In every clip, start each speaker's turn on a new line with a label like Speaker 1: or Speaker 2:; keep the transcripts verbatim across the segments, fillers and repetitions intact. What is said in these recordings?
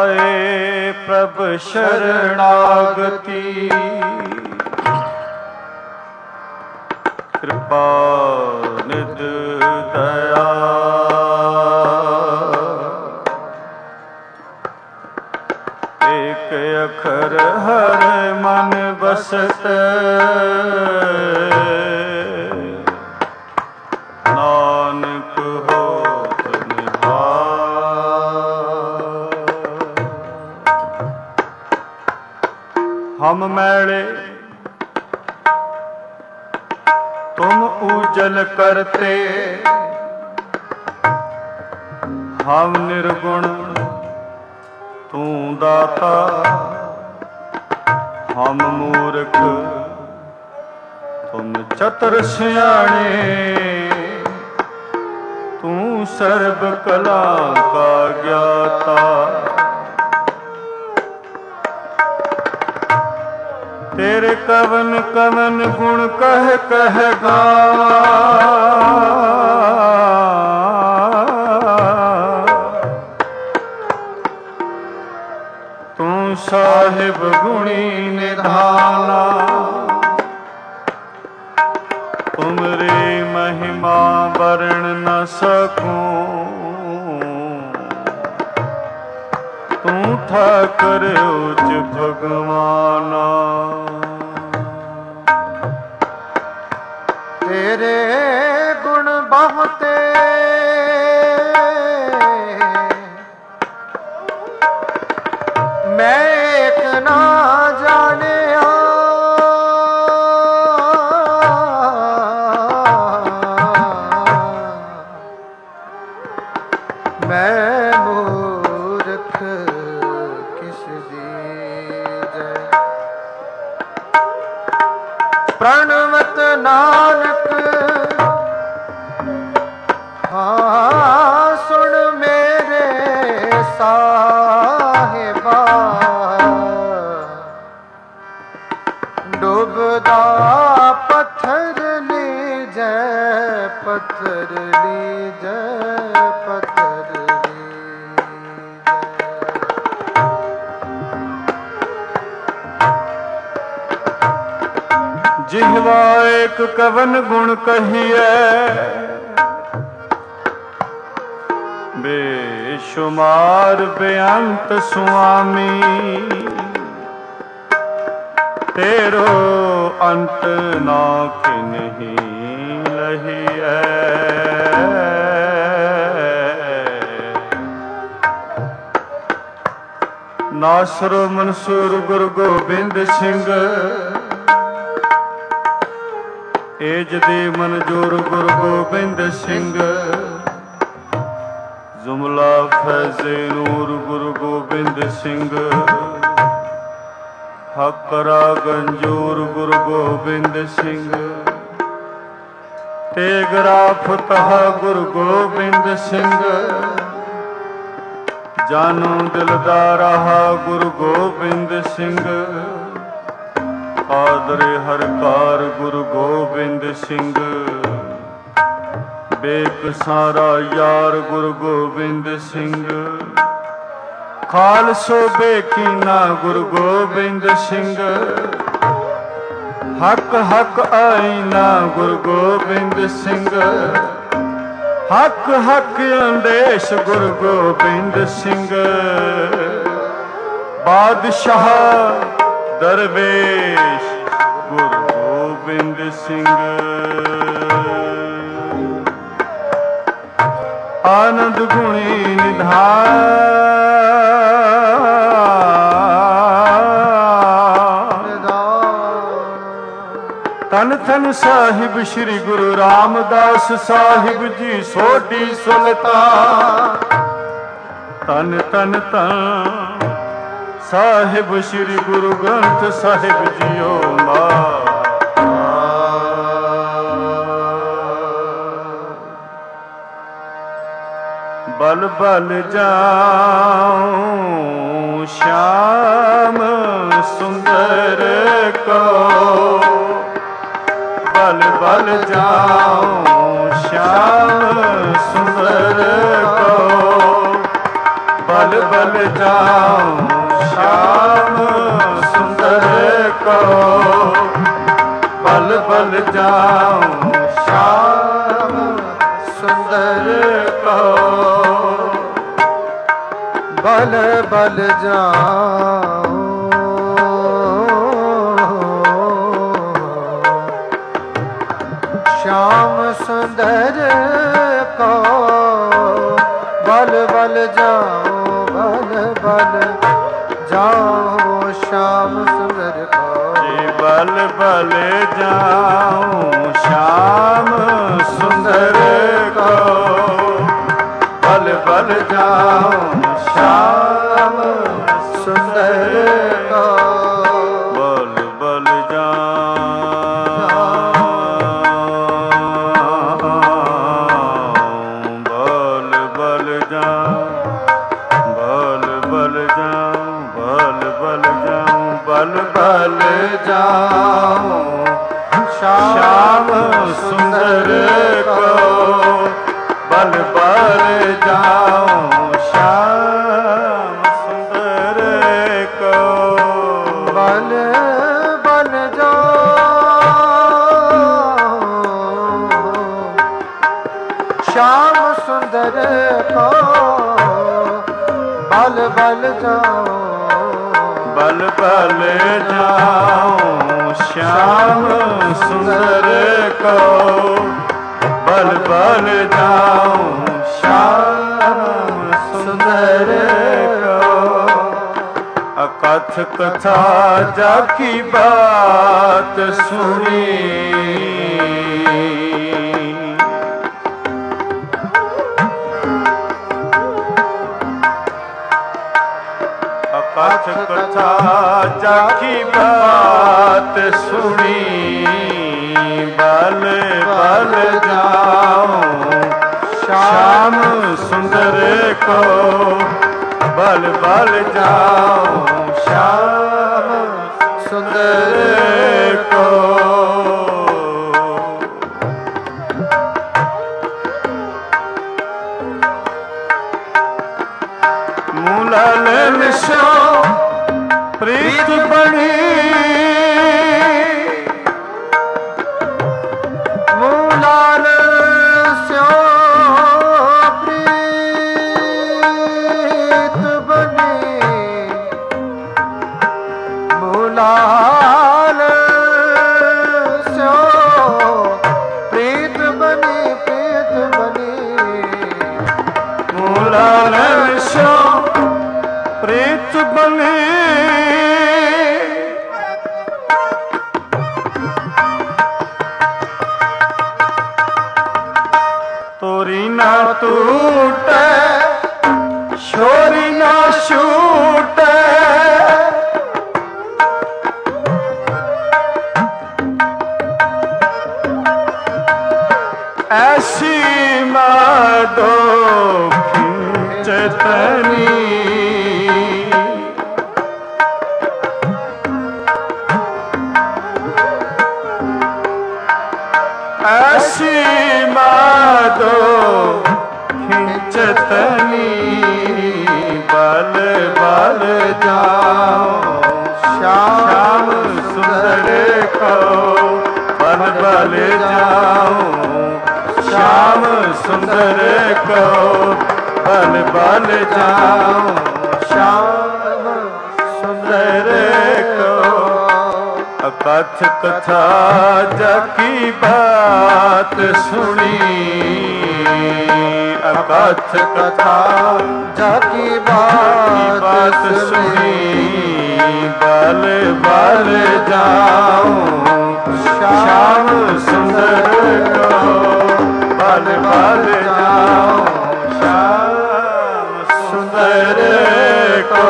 Speaker 1: ਪਾਏ ਪ੍ਰਭ ਸ਼ਰਣਾਗਤੀ। ਕਿਰਪਾ ਨਿਧ ਦਇਆ ਏਕ ਅਖਰ ਹਰ ਮਨ ਬਸਤ। ਨਾਨਕ ਹੋਤ ਨਿਹਾਲ। ਹਮ ਮੈਲੇ तुम उजल करते, हम निर्गुण तू दाता। हम मूर्ख तुम चतुर सियाणे, तू सर्ब कला का ज्ञाता। तेरे कवन कवन गुण कह कह गावा। तू साहिब गुणी निधाना। तुमरी महिमा वर्ण न सकूं। तू ठाकर उच भगवाना। तेरे गुण बहुते मैं एक ना जानिया। मैं मूर्ख किस दीजै। प्रणवत नानक हाँ सुन मेरे साहिबा। डूबदा पत्थर लीजै पत्थर लीजै पत्थर लीजै। जिह्वा एक कवन गुण कहिए, बेशुमार बेअंत स्वामी। तेरो अंत ना किन्हीं लहिए। नासरो मंसूर गुरु गोबिंद सिंह। एज दे मनजूर गुरु गोबिंद सिंह। जुमला फैज़े नूर गुरु गोबिंद सिंह। हकरा गंजूर गुरु गोबिंद सिंह। तेगरा फतह गुरु गोबिंद सिंह। जानो दिलदारा गुरु गोबिंद सिंह। आदरे हरकार गुरु गोबिंद सिंह। बेक सारा यार गुरु गोबिंद सिंह। खालसो बेकीना गुरु गोबिंद सिंह। हक हक आईना गुरु गोबिंद सिंह। हक हक अंदेश गुरु गोबिंद सिंह। बादशाह दरवेश गुरु गोबिंद सिंह। आनंद गुणी निधान। तन तन साहिब श्री गुरु रामदास साहिब जी सोढ़ी सुल्तान। तन तन तन साहिब श्री गुरु ग्रंथ साहिब जीओ मां। बल बल जाऊं श्याम सुंदर को। बल बल जाऊं श्याम सुंदर को। बल बल जाऊं श्याम सुंदर को, बल बल जाऊं श्याम सुंदर को,
Speaker 2: बल बल जाऊं श्याम सुंदर को, बल बल जाऊं बल बल जाऊं श्याम सुंदर को,
Speaker 1: बल बल जाऊं श्याम सुंदर को, बल बल जाऊं श्याम सुंदर को, बल बल जाऊं बल बल जाऊं बल बल जाऊं बल बल जाऊं बल बल जाऊं श्याम सुंदर को, बल बल जाऊं श्याम सुंदर को,
Speaker 2: बल बल जाऊं श्याम सुंदर को, बल बल जाऊं
Speaker 1: बल बल जाऊं श्याम सुंदर को, बल बल जाऊं श्याम सुंदर को, अकथ कथा जाकी बात सुनी, अकथ कथा जाकी बात सुनी, बल बल जाऊं श्याम सुंदर को, बल बल जाऊं श्याम सुंदर को, मूलाल निशो प्रीत बनी,
Speaker 2: मूलाल स्यो प्रीत बनी, मूलाल स्यो प्रीत बनी, प्रीत बनी,
Speaker 1: मूलाल निशो प्रीत बनी, तोरी ना टूटे छोरी ना छूटे, ऐसी मादो खिंचतनी, ऐसी मादो खिंचतनी, बल बल जाऊं श्याम सुंदर को, बल बल जाऊं श्याम सुंदर को, बल बल जाऊं श्याम सुंदर को, अकथ कथा जाकी बात सुनी, अकथ कथा
Speaker 2: जाकी बात
Speaker 1: सुनी, बल बल जाऊं श्याम सुंदर को, बल बल जाऊं श्याम सुंदर को,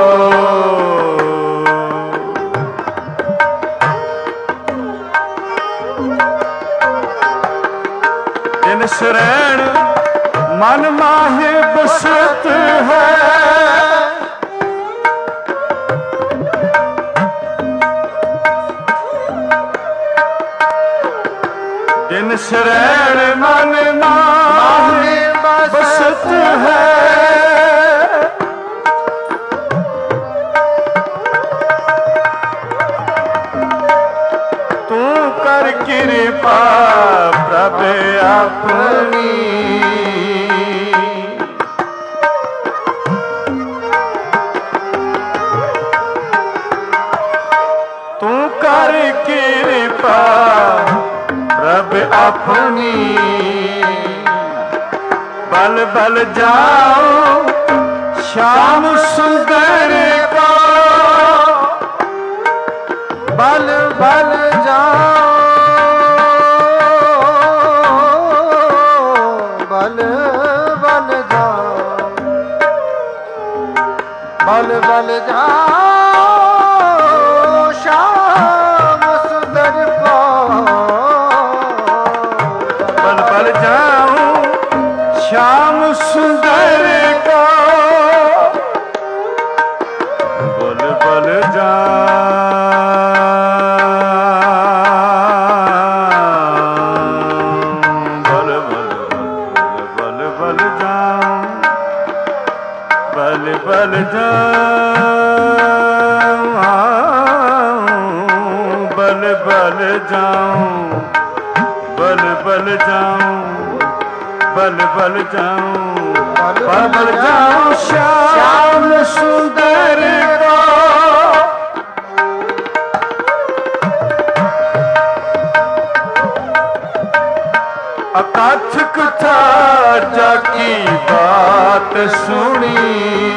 Speaker 1: जिन शरण मन माहे बसत है, जिन शरण मन माहे बसत है, कृपा प्रभ अपनी तू कर कृपा प्रभ अपनी बल बल जाओ श्याम सुंदर को
Speaker 2: बल बल जाओ बल बल जाओ बल बल जाओ श्याम सुंदर को
Speaker 1: बल बल जाओ श्याम सुंदर को बल बल जाओ बल बल बल बल जाओ बल बल जाओ बल बल जाओ बल बल जाओ बल बल जाऊं बल बल जाऊं श्याम सुंदर को अकथ कथा जाकी बात सुनी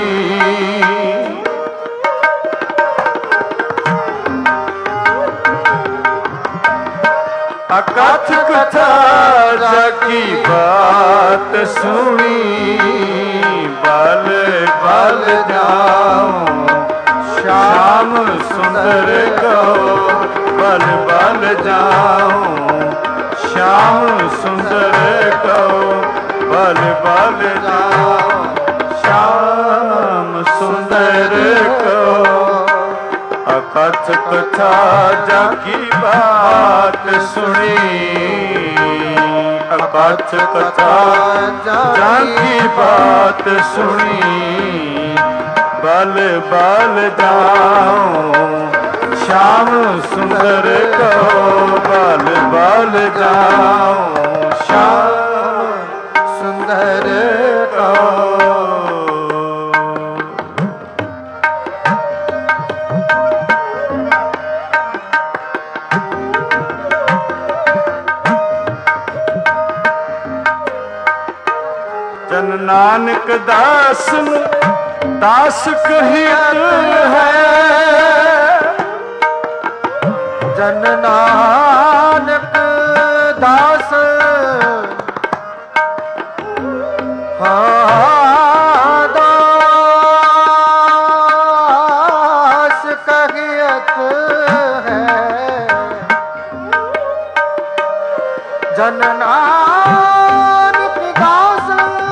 Speaker 1: अकथ कथा जाकी बात सुनी बल बल जाऊं श्याम सुंदर को बल बल जाऊं श्याम सुंदर को बल बल जाऊं श्याम सुंदर को अकथ कथा जाकी बात सुनी अकथ कथा जाकी बात सुनी बल बल जाऊं श्याम सुंदर को बल बल जाऊं श्याम सुंदर को जन नानक दास दास कहित है
Speaker 2: जन नानक दास हाँ दास कहियत है जन नानक दास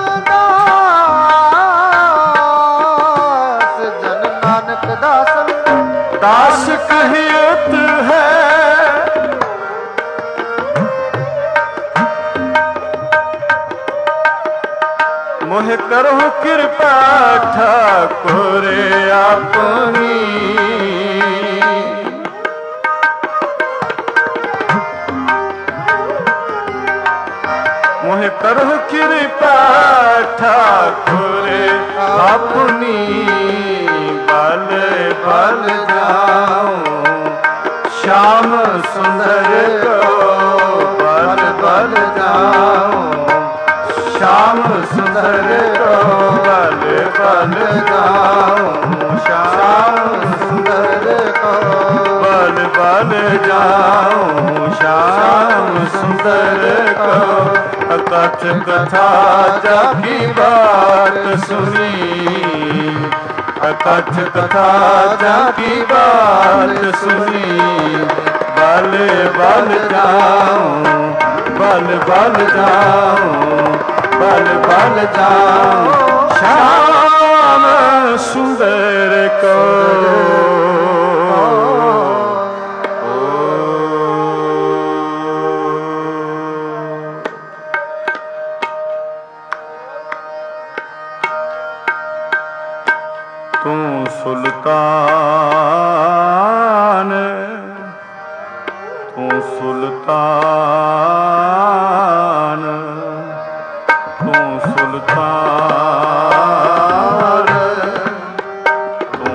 Speaker 2: दास जन नानक दास
Speaker 1: दास कहियत है मोह करो कृपा ठाकुर अपनी मोह करो कृपा ठाकुर अपनी बल बल जाऊं श्याम सुंदर को बल बल जाऊं श्याम सुंदर को बल बल जाऊं श्याम सुंदर को बल बल जाऊं श्याम सुंदर को अकथ कथा जाकी बात सुनी अकथ कथा जाकी बात सुनी बल बल जाऊं बल बल जाऊं बल बल जाऊं श्याम सुंदर को तू सुल्तान तू ਸੁਲਤਾਨ ਤੂੰ ਸੁਲਤਾਨ ਤੂੰ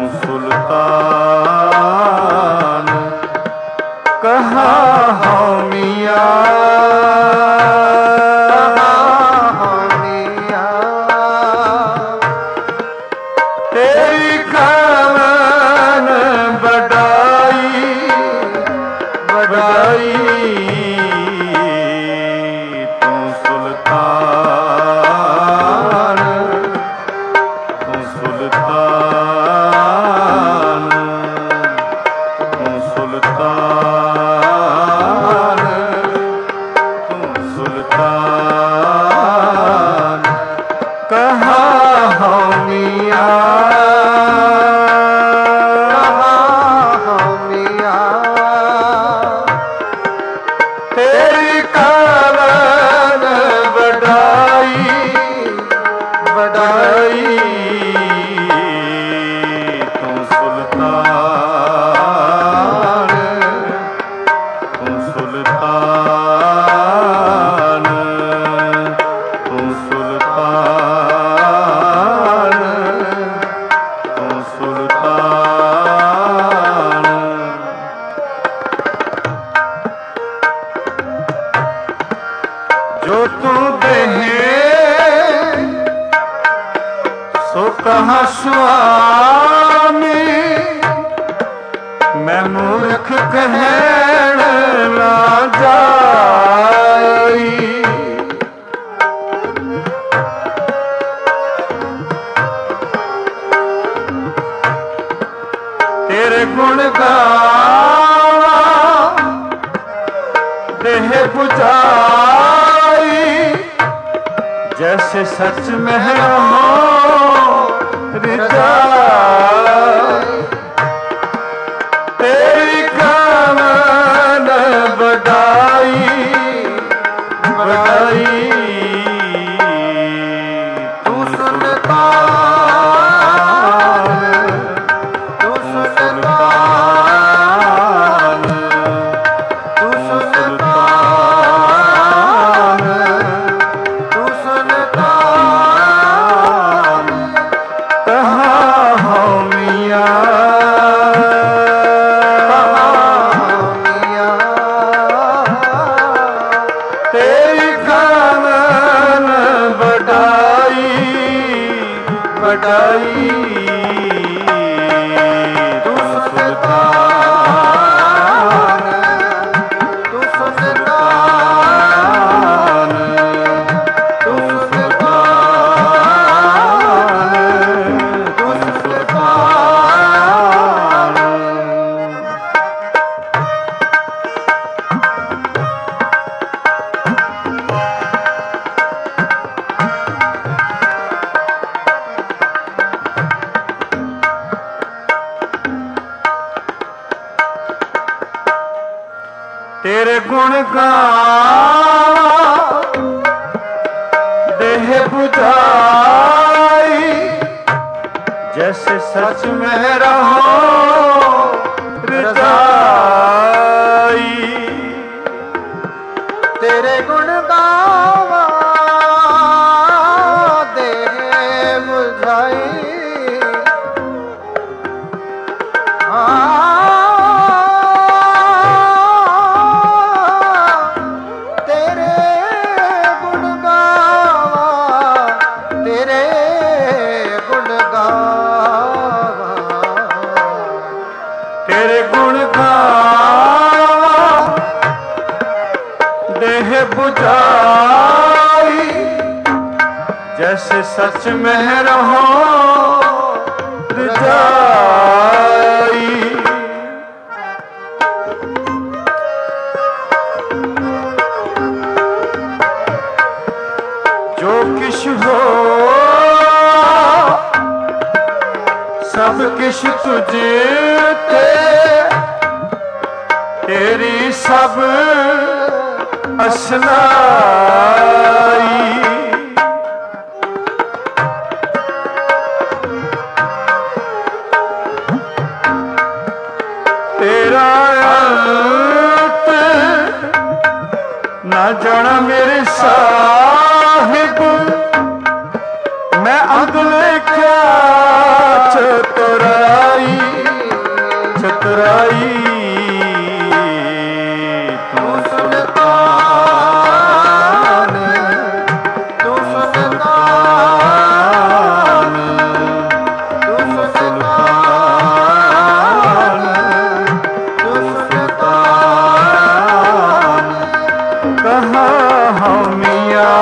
Speaker 1: ਸੁਲਤਾਨ ਕਹਾਂ ਹਮੀਆਂ ਤੇਰੀ ਖਾਨ ਬੜਾਈ ਬੜਾਈ ਤੂੰ ਸੁਲਤਾਨ ਤੂੰ ਸੁਲਤਾਨ ਤੂੰ ਸੁਲਤਾਨ ਤੂੰ ਸੁਲਤਾਨ ਕਹਾਂ ਹਮੀਆਂ ਤੇਰੀ ਕਾਲਨ ਵਡਾਈ ਵਡਾਈ ਤੂੰ ਸੁਲਤਾਨ ਤੂੰ ਸੁਲਤਾਨ ਤੂੰ ਸੁਲਤਾਨ ਤੂੰ ਸੁਲਤਾਨ ਜੋ ਤੂੰ ਦੇਹੇ ਸੋ ਕਹਾ ਸੁਆਮੀ ਮੈਂ ਮੂਰਖ ਕਹਿਣ ਨਾ ਜਾਈ ਤੇਰੇ ਗੁਣ ਗਾਵਾਂ ਦੇਹ ਪੁਜਾਈ जैसे सच में हो रिजाई तेरी कामन बड़ाई बड़ाई तू सुल्तान तू सुल्तान तू सुल्तान कहाँ हमिया तेरी खानन बड़ाई बड़ाई तू सुल्तान तू सुल्तान तू तेरे गुण गावां देह बुझाई जैसे सच में रहो रजाई तेरे गुण गावां देह बुझाई तेरे गुण गावां देह बुझाई जैसे सच में रहो रजाई जो किश हो सब किश तुझे ते तेरी सब असनाई तेरा अंत ਜਾਣਾ ਮੇਰੇ ਸਾਹਿਬ ਮੈਂ ਅੰਗ ਲਿਖਿਆ ਚਤੁਰਾਈ ਚਤੁਰਾਈ ਤੂੰ ਸੁਲਤਾਨ ਤੂੰ ਸੁਲਤਾਨ ਤੂੰ ਸੁਲਤਾਨ ਤੂੰ ਸੁਲਤਾਨ ਕਹਾਂ ਹਉ ਮੀਆਂ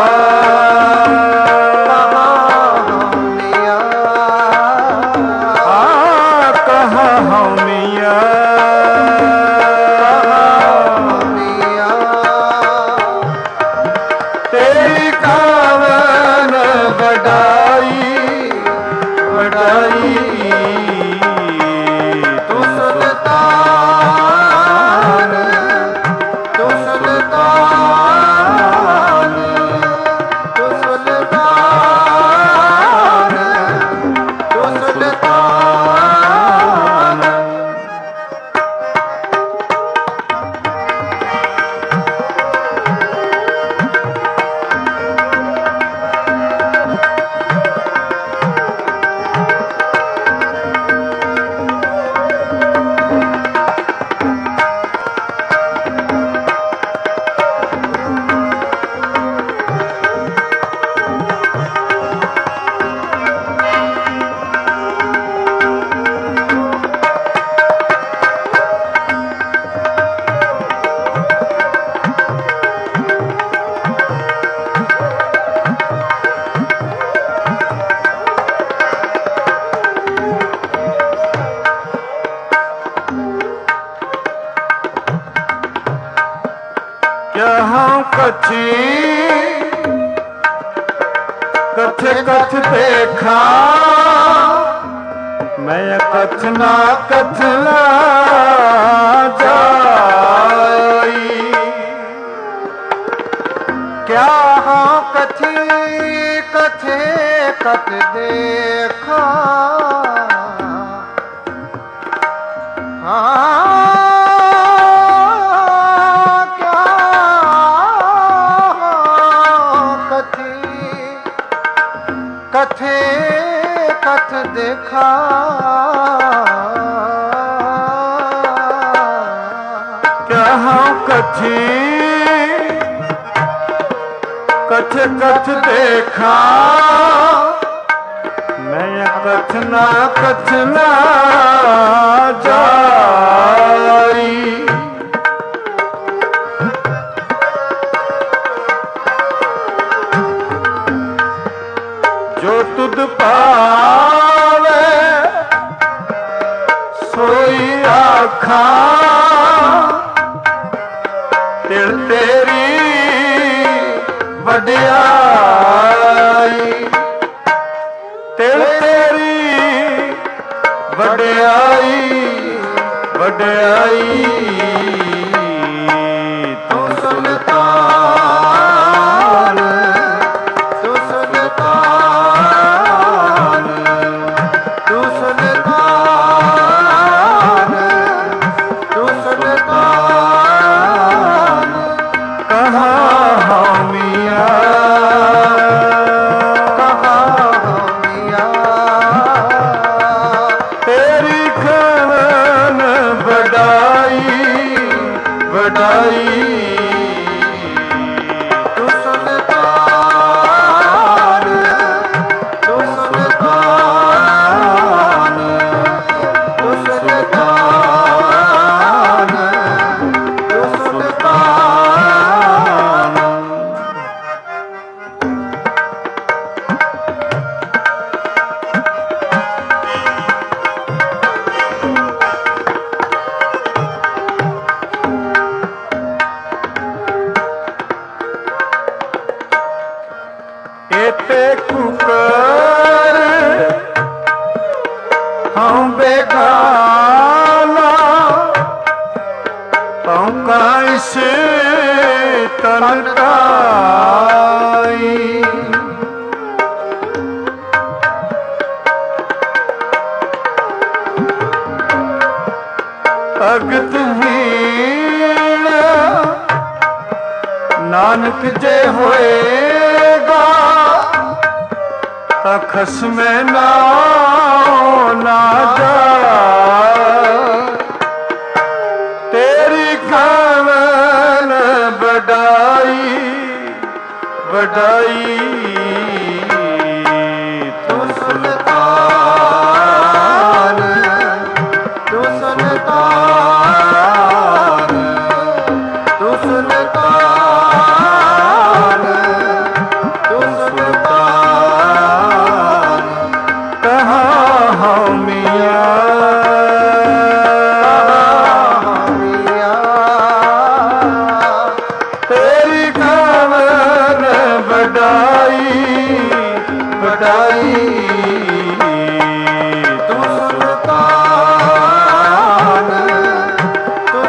Speaker 1: कथी कथ कथ देखा मैं कथ ना कथ ना जाई
Speaker 2: क्या हाँ कथी कथे कथ देखा हाँ कथे कथ देखा
Speaker 1: क्या हम कथी कथ कथ देखा मैं कथ ना कथ ना जाई जो तुद पावे सोई आखा तिल तेरी वड्याई तिल तेरी वड्याई वड्याई तू सुल्तान तू सुल्तान तू सुल्तान तू सुल्तान कहाँ हूँ मियाँ
Speaker 2: कहाँ हूँ मियाँ
Speaker 1: तेरी खलन बड़ाई बड़ाई
Speaker 2: तू सुल्तान तू सुल्तान तू सुल्तान तू सुल्तान
Speaker 1: एते कुकर हम बेगाना तौ कैसे तनकाई भगत हीण ना ਨਾਨਕ ਜੇ ਹੋਏਗਾ ਤਾਂ ਖਸਮੇ ਨਾਉ ਨਾ ਜਾਏ। ਤੇਰੀ ਖਾਵਨ ਵਡਾਈ ਵਡਾਈ
Speaker 2: ਤੂੰ ਸੁਲਤਾਨ ਤੂੰ ਸੁਲਤਾਨ ਤੂੰ ਸੁਲਤਾਨ ਤੂੰ ਸੁਲਤਾਨ
Speaker 1: ਕਹਾਂ ਹਉ ਮੀਆਂ ਤੇਰੀ ਖਾਵਨ ਵਡਾਈ ਵਡਾਈ
Speaker 2: ਤੂੰ ਸੁਲਤਾਨ ਤੂੰ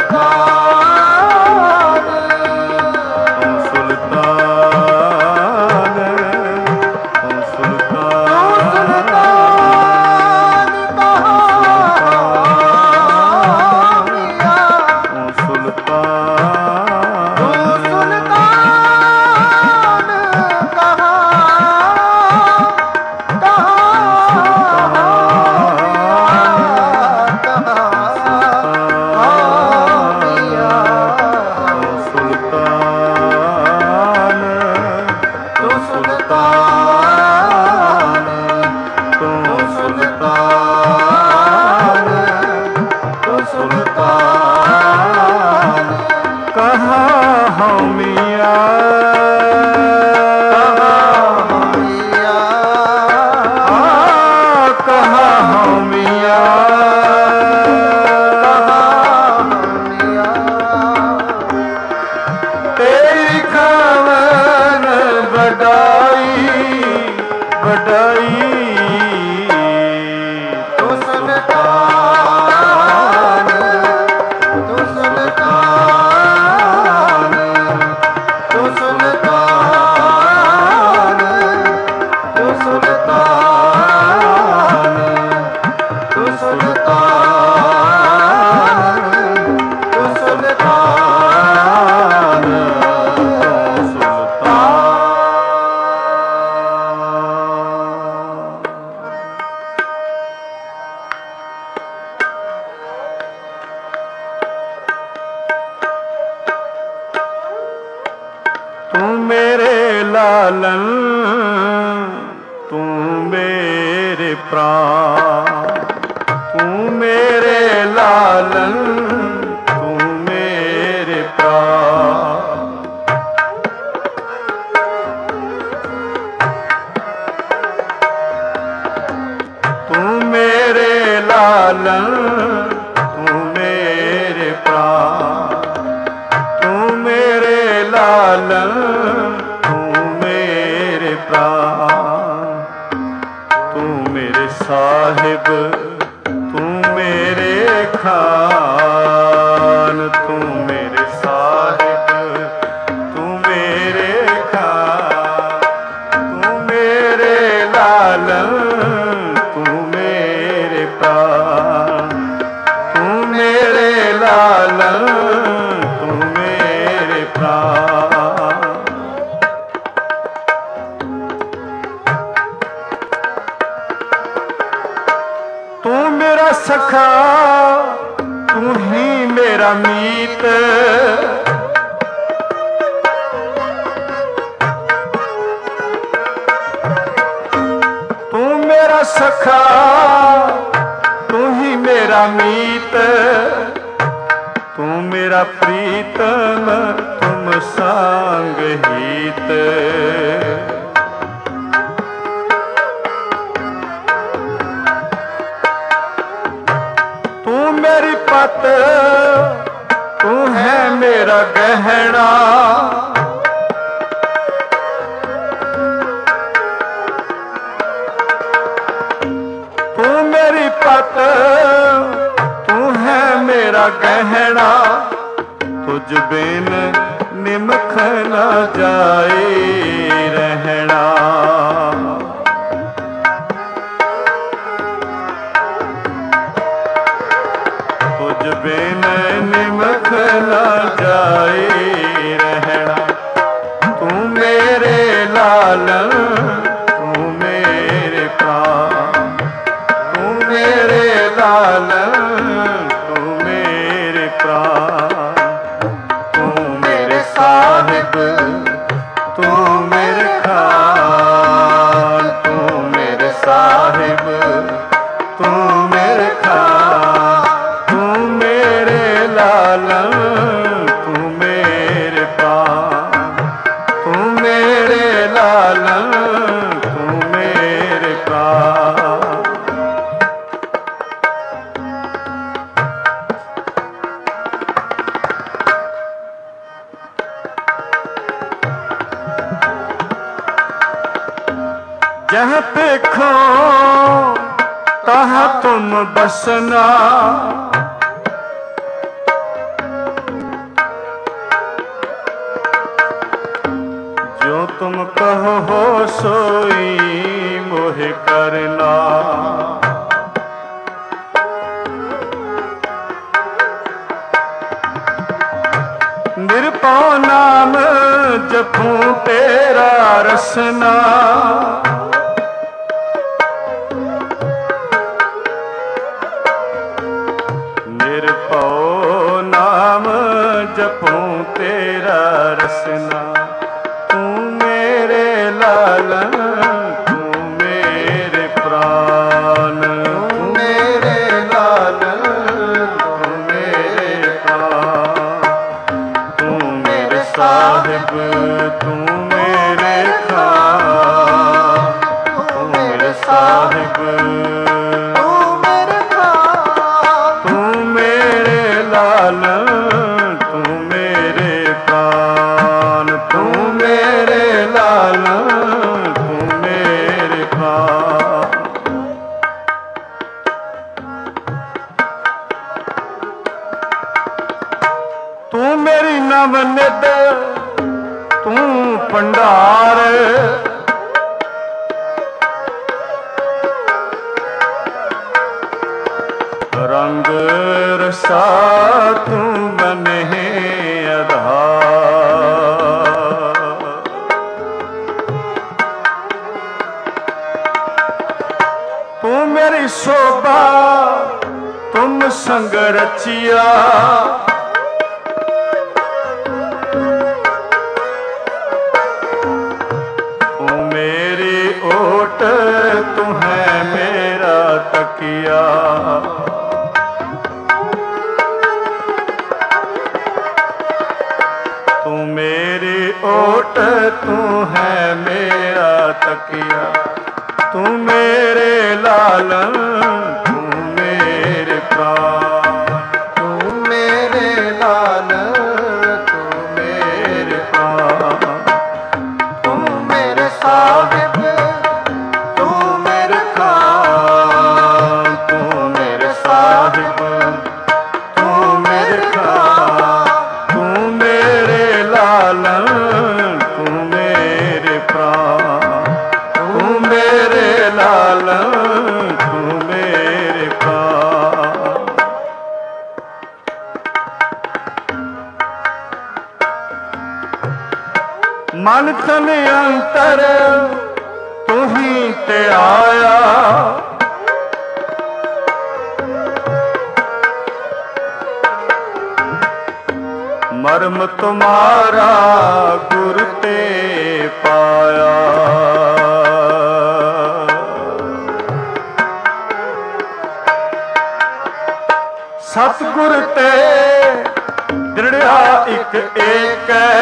Speaker 2: ਸੁਲਤਾਨ
Speaker 1: ਤੂੰ ਸੁਲਤਾਨ ਤੂੰ ਸੁਲਤਾਨ ਤੂੰ ਸੁਲਤਾਨ ਲਾਲਨ ਤੂੰ ਮੇਰੇ ਪ੍ਰਾਨ, ਤੂੰ ਮੇਰੇ ਲਾਲਨ ਤੂੰ ਮੇਰੇ ਪ੍ਰਾਨ। ਤੂੰ ਮੇਰੇ ਲਾਲਨ ਤੂੰ ਮੇਰੇ ਪ੍ਰਾਨ, ਤੂੰ ਮੇਰੇ ਲਾਲਨ ਤੂੰ ਮੇਰੇ ਸਾਹਿਬ ਤੂੰ ਮੇਰੇ ਖਾਨ, ਤੂੰ ਮੇਰੇ ਸਾਹਿਬ ਤੂੰ ਮੇਰੇ ਖਾਨ। ਤੂੰ ਮੇਰੇ ਲਾਲਨ ਤੂੰ ਮੇਰੇ ਪ੍ਰਾਨ, ਤੂੰ ਮੇਰੇ ਲਾਲਨ ਤੂੰ ਮੇਰੇ ਪ੍ਰਾਨ। ਤੂੰ ਮੇਰਾ ਸਖਾ ਤੂੰ ਹੀ ਮੇਰਾ ਮੀਤ, ਤੂੰ ਮੇਰਾ ਸਖਾ ਤੂੰ ਹੀ ਮੇਰਾ ਮੀਤ। ਤੂੰ ਮੇਰਾ ਪ੍ਰੀਤਮ ਤੁਮ ਸੰਗ ਹੀਤ। ਤੂੰ ਮੇਰੀ ਪਤ ਤੂੰ ਹੈ ਮੇਰਾ ਗਹਿਣਾ। ਤੂੰ ਮੇਰੀ ਪਤ ਤੂੰ ਹੈ ਮੇਰਾ ਗਹਿਣਾ। ਤੁਝ ਬਿਨ ਨਿਮਖ ਨਾ ਜਾਏ ਰਹਿਣਾ। ਤੁਝ ਬਿਨ ਨਿਮਖ ਨਾ ਜਾਏ ਰਹਿਣਾ। तू मेरे प्राण, तू मेरे साहिब, तू मेरे खान, तू मेरे साहिब, तू मेरे खान, तू मेरे लालन, तू मेरे प्राण, तू मेरे लालन, तू मेरे प्राण। जहाँ देखो तहाँ तुम बसना, जो तुम कहो सोई मोहे करना। निरपौ नाम जपूं तेरा रसना, निरपौ नाम जपूं तेरा रसना। तू मेरे लालन, तू मेरे प्राण, तू मेरे लालन, तू मेरे प्राण, तू मेरे साहिब, तू मेरे खान, तू मेरे साहिब, तू मेरे खान, तू मेरे लालन, तू मेरे प्राण, तू मेरे लालन, तू मेरे प्राण। तू मेरी नवनिध, तू भंडार, रंग रसा तू बने आधार। तू मेरी शोभा तुम संग रचिया, तू मेरी ओट, तू है मेरा तकिया। तू मेरी ओट, तू है मेरा तकिया। तू मेरे लालन, तू मेरे प्राण, तू मेरे लालन, तू मेरे प्राण, तू मेरे साहिब, तू मेरे खान, तू मेरे साहिब, तू मेरे खान, तू मेरे लालन, तू मेरे प्राण, तू मेरे लालन, तू मेरे प्राण। मन तन अंतर तू ही ते आया, मर्म तुम्हारा गुर ते पाया। सतगुर ते दृढ़ा इक एक है,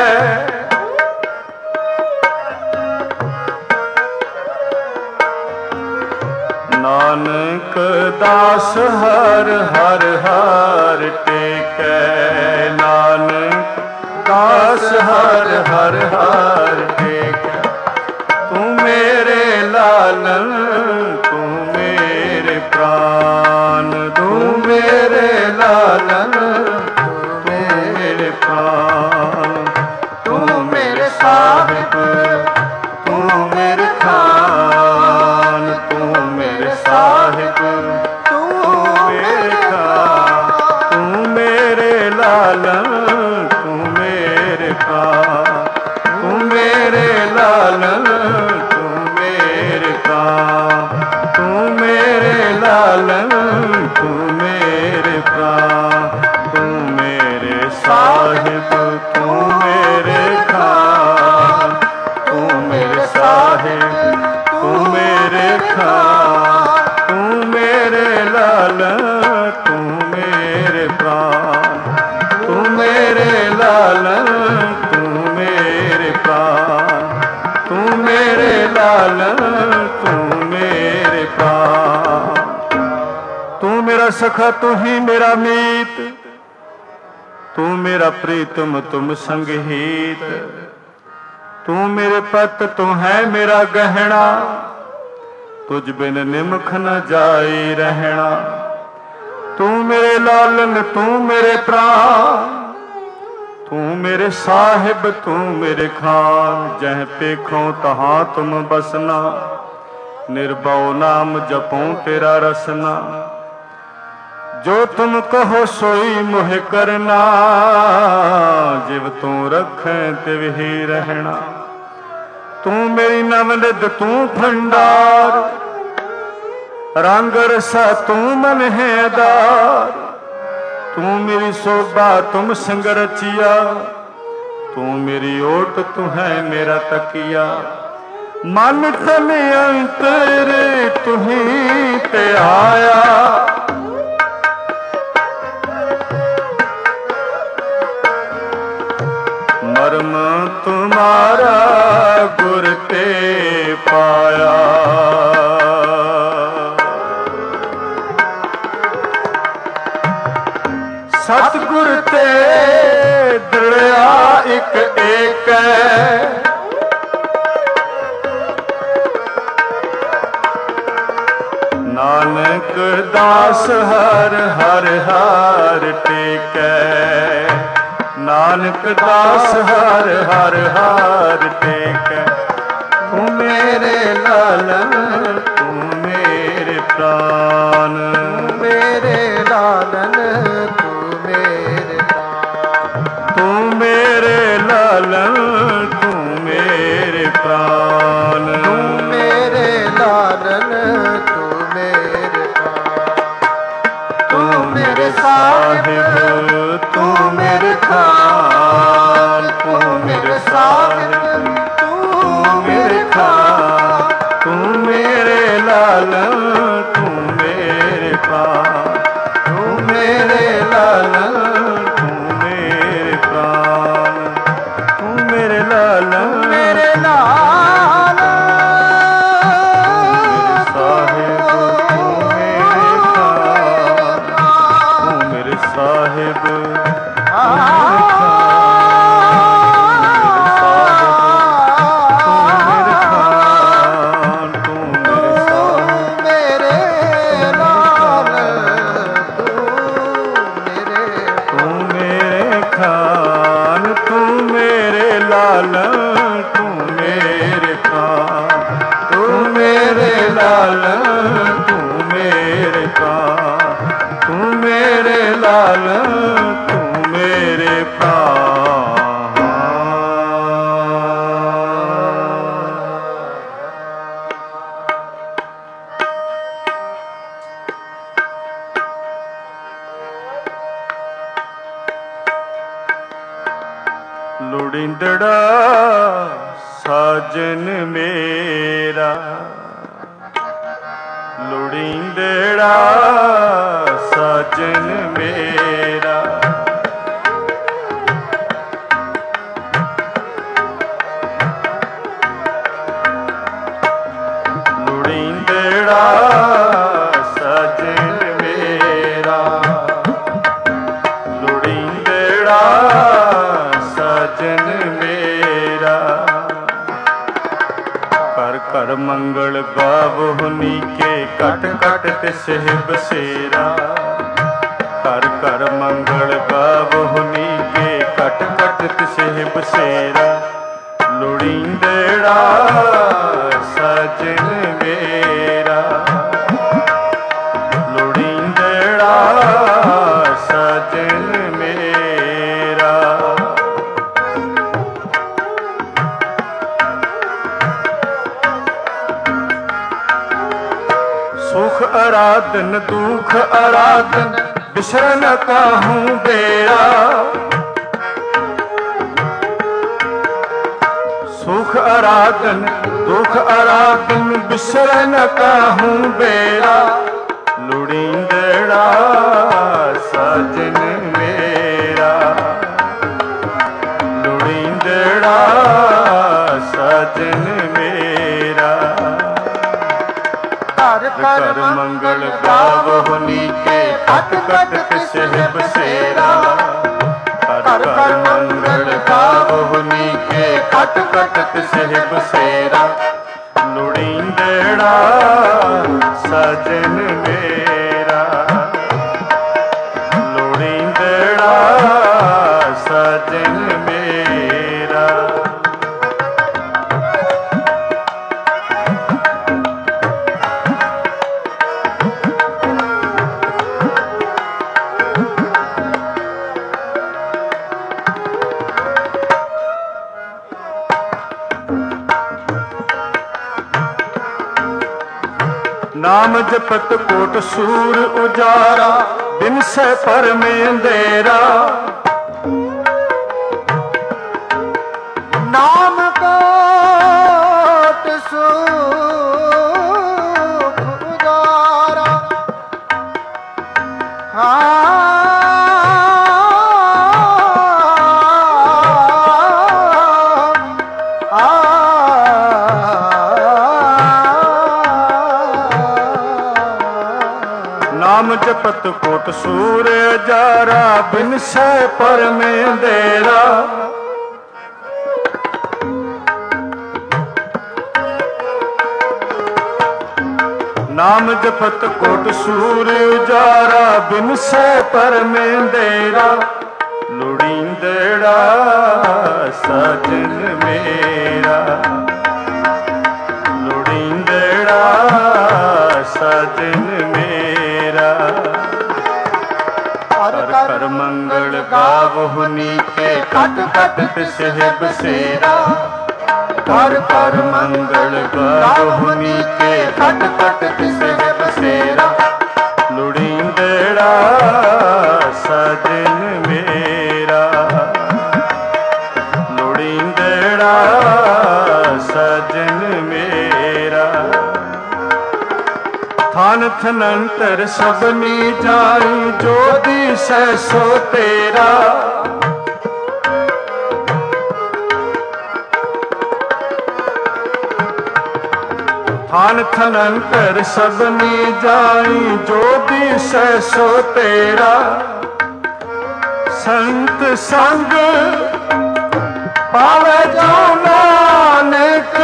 Speaker 1: नानक दास हर हर हर टेकै। नानक दास हर हर हर टेकै। तू मेरे लालन, तू मेरे प्राण, तू मेरे लालन, तू मेरे प्राण, तू मेरे साहिब, तू मेरे खान, तू मेरे साहिब, तू मेरे खान, तू मेरे लालन, तू मेरे खान, तू मेरे लालन, तू मेरे खान, तू मेरे लालन, तू मेरे प्राण। तू मेरे साहिब तू मेरे खान, तू मेरे साहिब तू मेरे खान, तू मेरे लालन तू मेरे प्राण, तू मेरे लालन तू मेरे प्राण, तू मेरे लालन तू मेरे प्राण। तू मेरा सखा तू ही मेरा मीत, तू मेरा प्रीतम तुम संगीत, तू मेरे पत तू है मेरा गहना, तुझ बिन निमख न जाई रहना। तू मेरे लालन तू मेरे प्राण, तू मेरे साहिब तू मेरे खान, जह पेखों तहाँ तुम बसना, निर्भव नाम जपों तेरा रसना। जो तुम कहो सोई मोह करना, जिव तू रखें तिव ही रहना। तू मेरी नवनिध तू भंडार, रंग रसा तू मन है आधार। तू मेरी शोभा तुम संग रचिया, तू मेरी ओट तू है मेरा तकिया। मन तन अंतर तू ही ते आया, मर्म तुम्हारा गुर ते पाया। सतगुर ते दृढ़या एक एक है, नानक दास हर हर हर टेकै। नानक दास हर हर हर टेकै। तू मेरे लालन तू मेरे प्राण,
Speaker 2: मेरे लालन तू मेरे प्राण,
Speaker 1: तू मेरे लालन तू मेरे प्राण,
Speaker 2: तू मेरे लालन तू मेरे प्राण।
Speaker 1: तू मेरे साहिब तू मेरे खान, तू मेरे साहिब तू मेरे खान, तू मेरे लालन तू मेरे प्राण, तू मेरे लालन तू मेरे प्राण, तू मेरे लालन
Speaker 2: मेरे लालन
Speaker 1: साहिब तू मेरे खान, तू मेरे साहिब लोड़िंदड़ा साजन मेरा, लोड़िंदड़ा साजन मेरा। लोड़िंदड़ा साजन मेरा, लोड़िंदड़ा साजन मेरा। कर कर मंगल गावहुनी के कट कट तिसह बसेरा। कर कर मंगल गावहुनी के कट कट तिसह बसेरा। लोड़ींदड़ा साजन मेरा, लोड़ींदड़ा साजन मेरा। सुख आराधन दुख आराधन बिसर न काहूँ बेरा। सुख आराधन दुख आराधन बिसर न काहूँ बेरा। लुड़ींदड़ा साजन मेरा, लुड़ींदड़ा साजन मेरा।
Speaker 2: कर
Speaker 1: कर मंगल गावो नीके खट खट किसे बसेरा। कर कर मंगल गावो नीके खट खट किसे बसेरा। लुड़ींदड़ा साजन मेरा, लुड़ींदड़ा साजन मेरा। नाम जपत कोट सूर उजारा। बिन से पर में देरा।
Speaker 2: नाम कोट सूर उजारा। हाँ
Speaker 1: नाम जपत कोट सूर जारा। बिन से पर में देरा। नाम जपत कोट सूर जारा। बिन से पर में देरा। लुड़ींदड़ा साजन मेरा, लुड़ींदड़ा साजन मेरा। कर कर मंगल गावो नीके खट खट किसे बसेरा। कर कर मंगल गावो नीके खट खट किसे बसेरा। लुड़ींदड़ा साजन मेरा, लुड़ींदड़ा साजन मेरा। थान थनंतर सबनी जाई जो दिसै सो तेरा। थान थनंतर सबनी जाई जो दिसै सो तेरा। संत संग पावे जो नानक।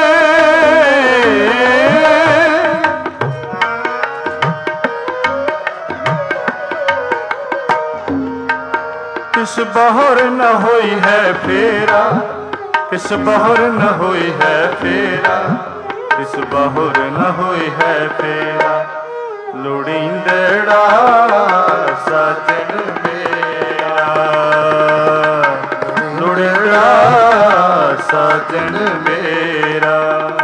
Speaker 1: किस बहुर न होई है फेरा, किस बहुर न होई है फेरा, किस बहुर न होई है फेरा। लुड़ींदड़ा साजन मेरा, लुड़ींदड़ा साजन मेरा।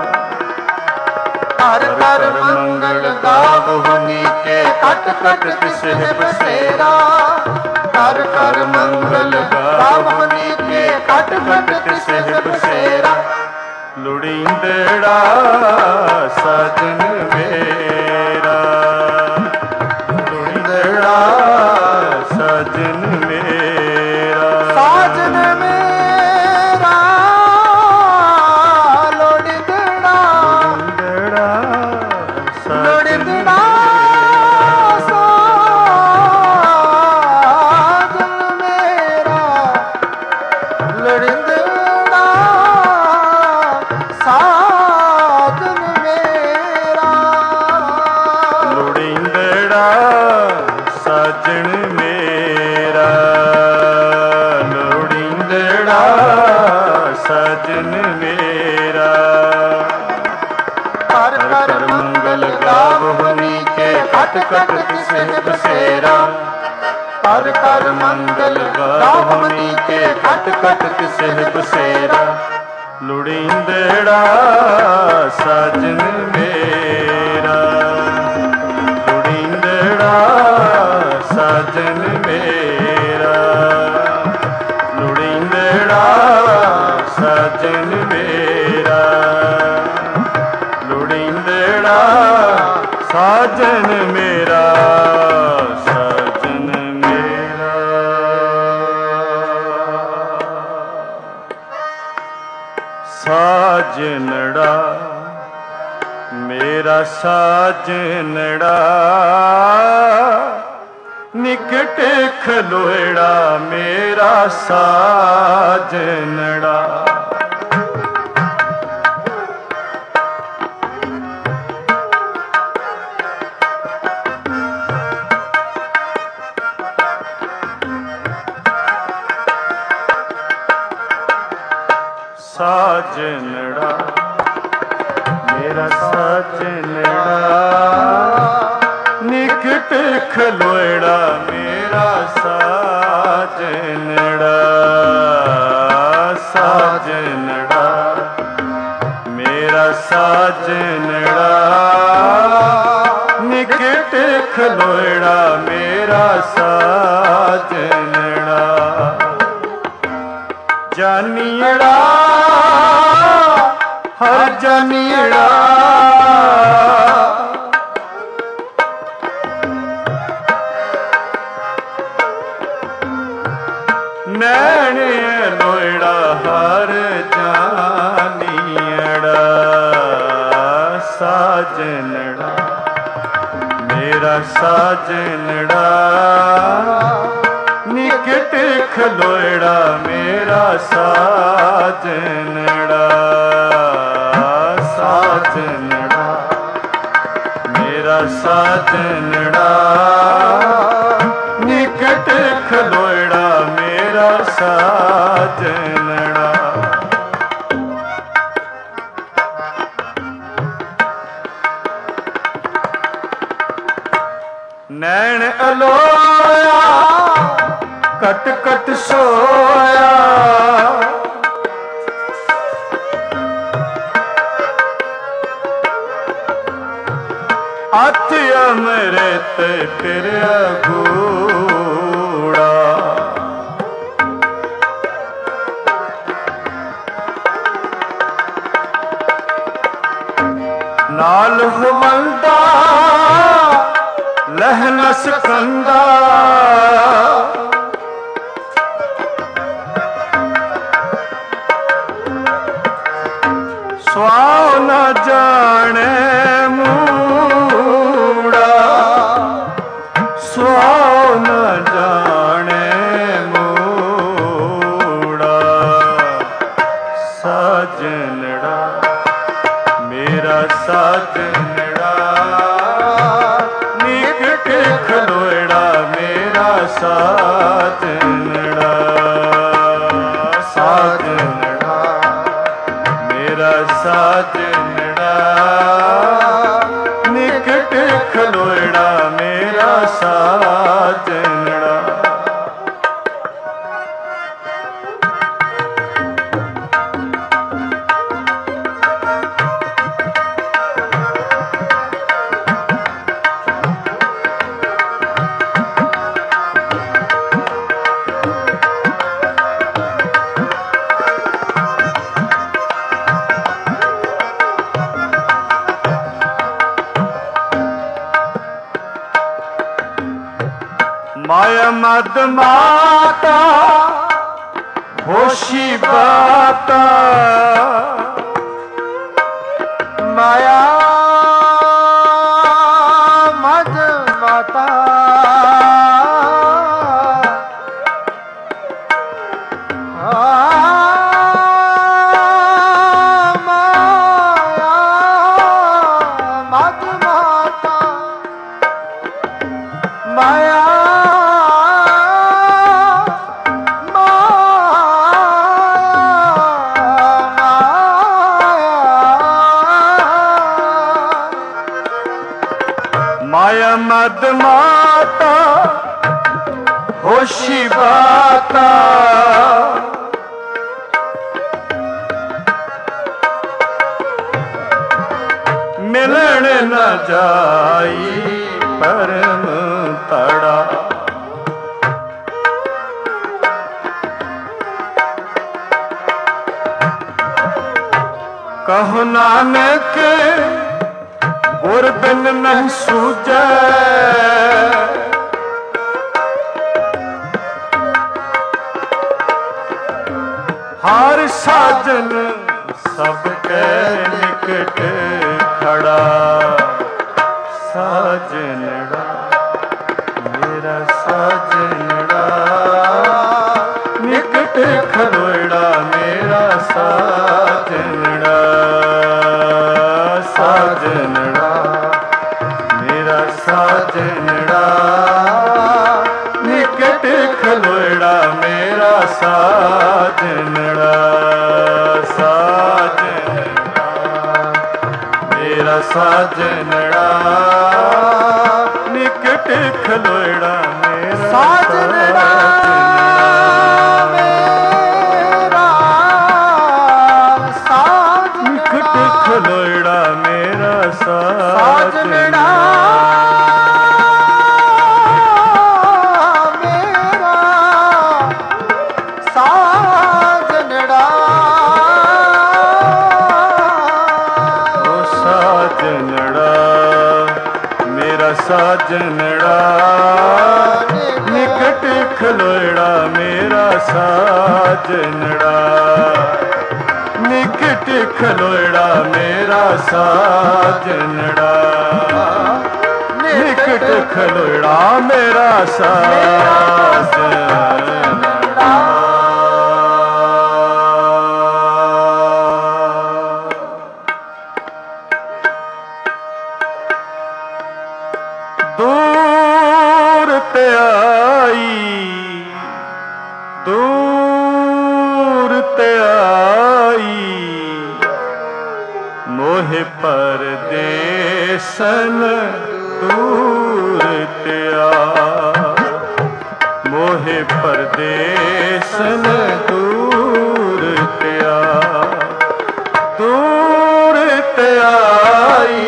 Speaker 2: कर कर मंगल गावो नीके खट खट किसे बसेरा। कर कर मंगल गावो नीके खट खट किसे बसेरा।
Speaker 1: लुड़ींदड़ा साजन मेरा, लुड़ींदड़ा साजन मेरा।
Speaker 2: साजन मेरा लुड़ींदड़ा, लुड़ींदड़ा साजन मेरा। लुड़ींदड़ा साजन मेरा,
Speaker 1: लुड़ींदड़ा साजन मेरा, लुड़ींदड़ा साजन मेरा।
Speaker 2: कर कर मंगल गावो नीके खट खट किसे बसेरा। कर कर मंगल गावो नीके खट खट किसे बसेरा।
Speaker 1: लुड़ींदड़ा साजन मेरा, लुड़ींदड़ा साजन साजन मेरा, लुड़ींदड़ा साजन मेरा, लुड़ींदड़ा साजन मेरा, साजन मेरा। साजनड़ा मेरा साजनड़ा, निकट खलोड़ा मेरा साजनड़ा। साजनड़ा मेरा साजनड़ा, निकट खलोड़ा मेरा साजनड़ा, साजनड़ा मेरा साजनड़ा, निकट खलोड़ा मेरा साजनड़ा। जानियड़ा हर जानियड़ा, नैन लोड़ा हर जानियड़ा। साजनड़ा मेरा साजनड़ा, निकट खलोड़ा मेरा साजनड़ा, साजनड़ा मेरा साजनड़ा, निकट खलोड़ा मेरा साजनड़ा। नैन अलोया कट कट सोया, अथ अमृत फिर अगूड़ा। नाल हुमंदा लहन सकंदा, स्वाओ न जाने मूड़ा, स्वाओ न जाने मूड़ा। साजनड़ा मेरा साजनड़ा, निकट खलोड़ा मेरा साजनड़ा, साजनड़ा मेरा साजनड़ा, निकट खलोड़ा मेरा साजनड़ा। माया मद माता होशी बाता,
Speaker 2: माया मद माता, माया
Speaker 1: माया मद माता होशी बाता, मिलन न जाई परम तड़ा। कहो नानक गुर बिन नहीं सूझै, हार साजन सबके निकट खड़ा, साजनड़ा मेरा साजनड़ा निकट खड़ोड़ा मेरा साजनड़ा, साजनड़ा मेरा साजनड़ा निकट खड़ोड़ा मेरा साजनड़ा, साजनड़ा मेरा साजनड़ा निकट खलोड़ा मेरा साजनड़ा, मेरा साजनड़ा निकट खलोड़ा मेरा साजनड़ा, मेरा साजनड़ा, ओ साजनड़ा मेरा साजनड़ा निकट खलोड़ा मेरा साजनड़ा, निकट खलोड़ा मेरा साजनड़ा, निकट खलोड़ा मेरा साजनड़ा। दूर ते आई, दूर ते आई मोहे परदेसन दूर ते आ, मोहे परदेसन दूर ते आ, दूर ते आई,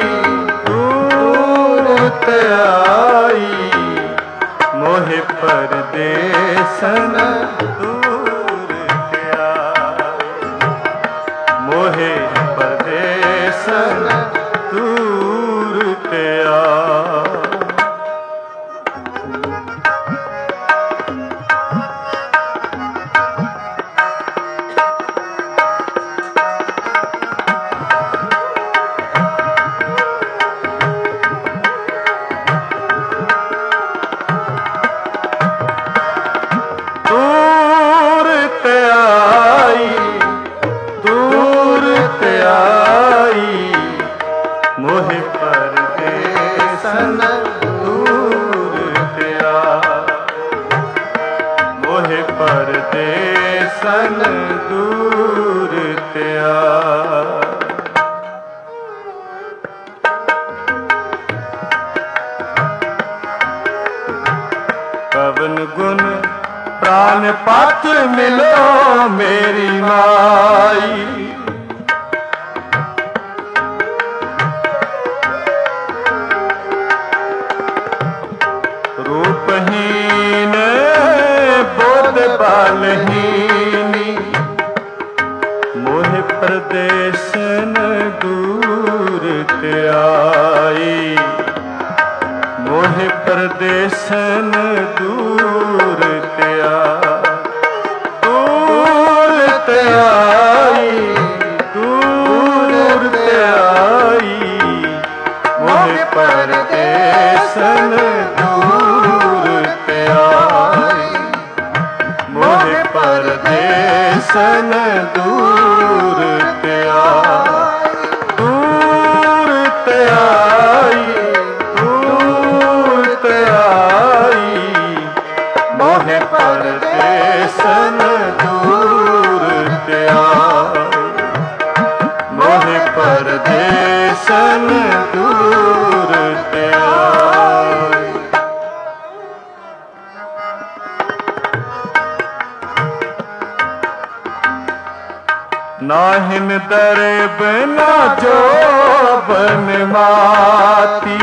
Speaker 1: दूर ते आई मोहे परदेसन दूर ते आई, मोहे परदेसन दूर ते आ। दूर ते आई, दूर ते आई मोहे परदेसन दूर ते आ, मोहे परदेसन दूर ते आ। पवन गुण प्राण पात मिलो मेरी माई, रूपहीन बोध बालहीनी मोहे परदेसन दूर ते आई, मोहे परदेसन दूर ते आ, दूर ते आई, दूर ते आई मोहे परदेसन दूर ते आई, मोहे परदेसन दूर ते आई, दूर ते आई, दूर ते आई मोहे परदेसन दूर ते आई, मोहे परदेसन दूर ते आई। नाहिन दरे बिना जो बन माती,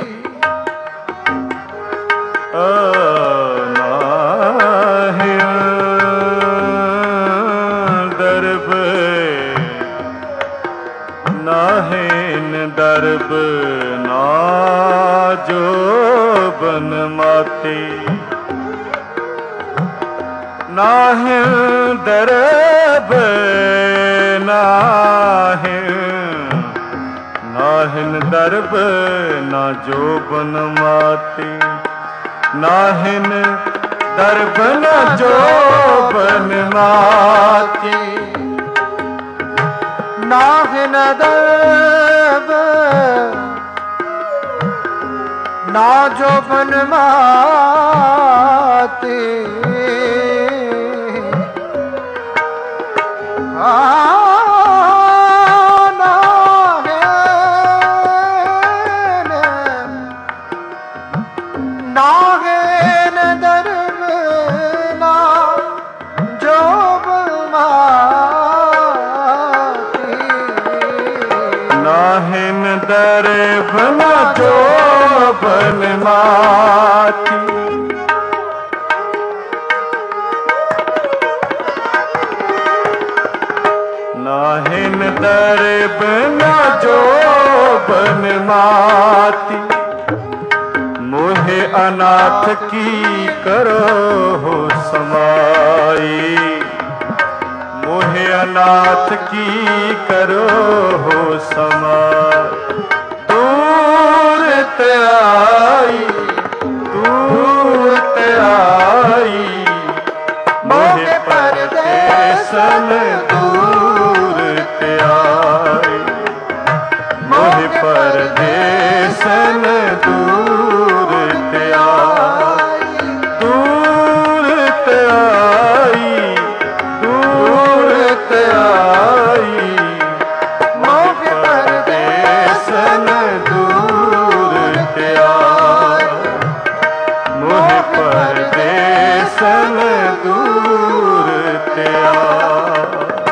Speaker 1: नाहिन दर नाहिं दरब नाहिं नाहिन दरब ना जोबन माती नाहिन दरब न जोबन माती
Speaker 2: नाहिन दरब ना जोबन माती
Speaker 1: दरब न जोबन माती नाहिन दरब न जोबन माती मोहे अनाथ की करो हो समाई मोहे अनाथ की करो हो समाई दूर ते आई दूर ते आई मोहे परदेसन दूर ते आई मोहे परदेसन दूर ते आई दूर ते आई दूर ते आई मोहे परदेसन दूर ते आई मोहे परदेसन दूर ते आई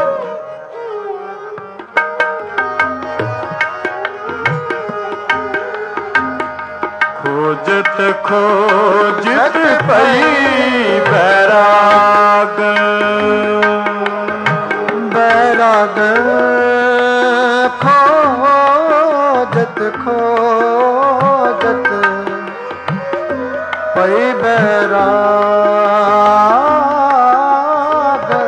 Speaker 1: खोजत खोजत पई बैराग
Speaker 2: बैराग खोजत खोजत पई बैराग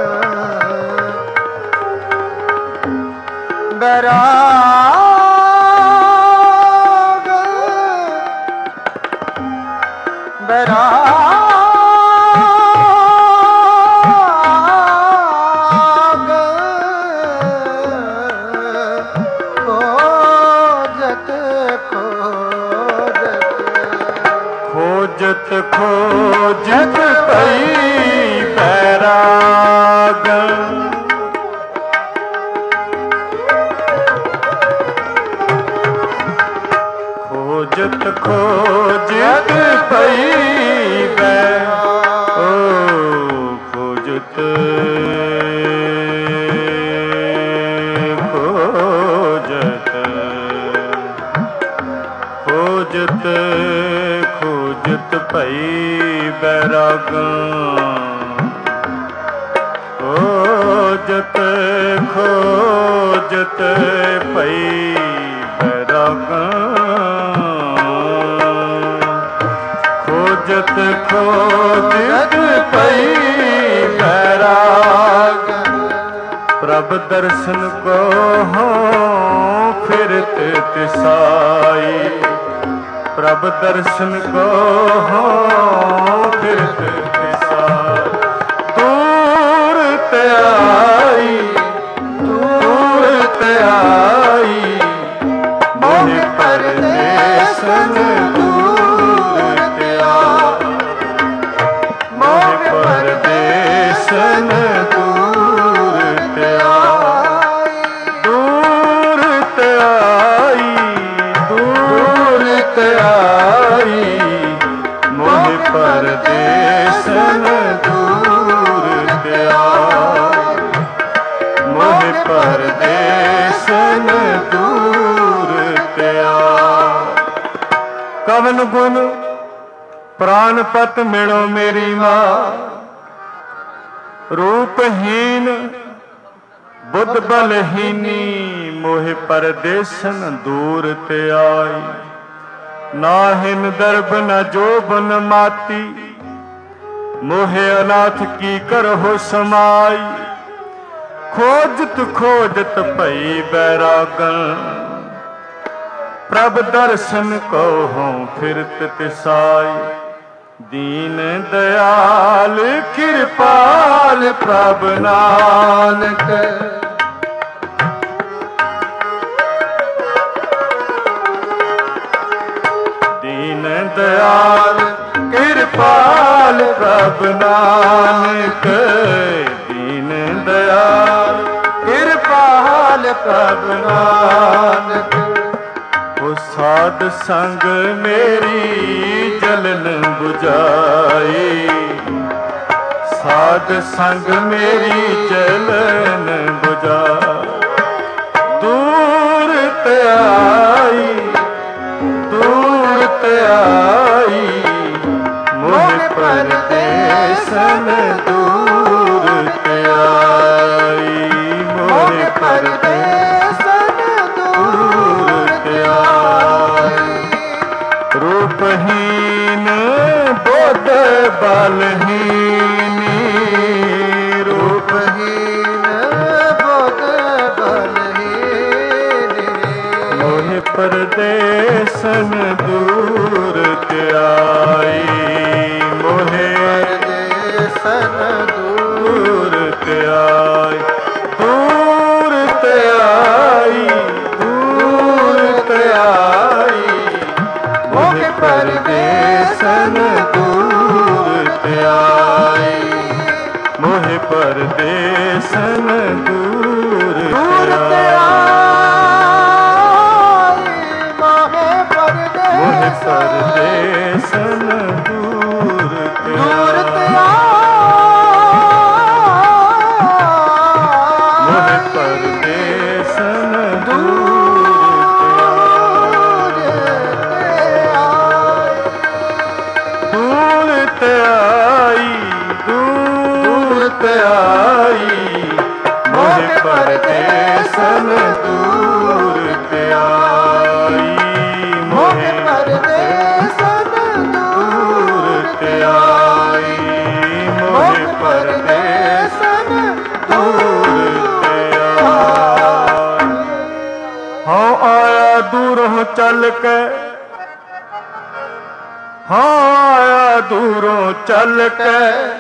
Speaker 2: बैराग बैराग खोजत खोजत
Speaker 1: खोजत खोजत पई बैराग खोजत खोजत पई बैराग ओ खोजत खोजत खोजत खोजत पई बैराग खोजत खोजत पई बैराग खोजत खोजत पई बैराग प्रभ दर्शन को हो फिरत तिसाई प्रभ दर्शन को हो फिरत तिसाई दूर ते आई दूर ते आई मोहे परदेसन दूर ते आई मोहे परदेसन दूर ते आई दूर ते आई दूर ते आई मोहे परदेसन दूर ते आई मोहे परदेसन दूर ते आई कवन गुण प्राणपत मिलो मेरी माँ रूपहीन बुद्ध बलहीनी मोहे परदेसन दूर ते आई नाहिन दरब न जोबन माती मोहे अनाथ की करहो समाई, खोजत खोजत भई बैरागन, प्रभ दर्शन कहो फिरत तिसाई। दीन दयाल कृपाल प्रभ नानक, दीन दयाल कृपाल प्रभ नानक, दीन दयाल कृपाल प्रभ नानक। ओ साध संग मेरी जलन बुझाई, साध संग मेरी जलन बुझाई। दूर त्याई दूर त्याई, मोह परदेसन दूर त्याई, मोह परदेसन दूर त्याई। रूपहीन बोध बलहीनी, रूपहीन बोध बलहीनी, मोह परदेसन दूर त्याई, मोहे परदेसन दूर त्याई। दूर त्याई दूर त्याई, मोहे परदेसन दूर त्याई, मोहे परदेसन दूर त्याई। मोहे परदेसन दूर मोहे परदेसन दूर त्याई, दूर त्याई, मोहे परदेसन दूर त्याई, मोहे परदेसन दूर त्याई, मोहे परदेसन दूर त्याई। हाँ आया दूरों चल के, हाँ आया दूरों चल के,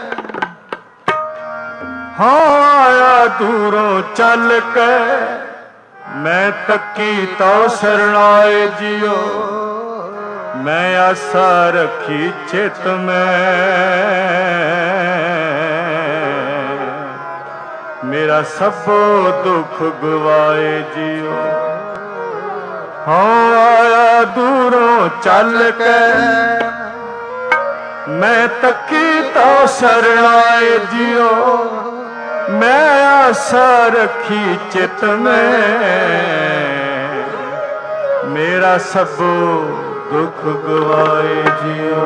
Speaker 1: हाँ आया दूरों चल के, मैं तकी तो शरणाए जियो। मैं आशा रखी चित में, मेरा सबो दुख गवाए जियो। हाँ आया दूरों चल के, मैं तकी तो शरणाए जियो। मैं आशा रखी चित में, मेरा सबो दुख गवाए जियो।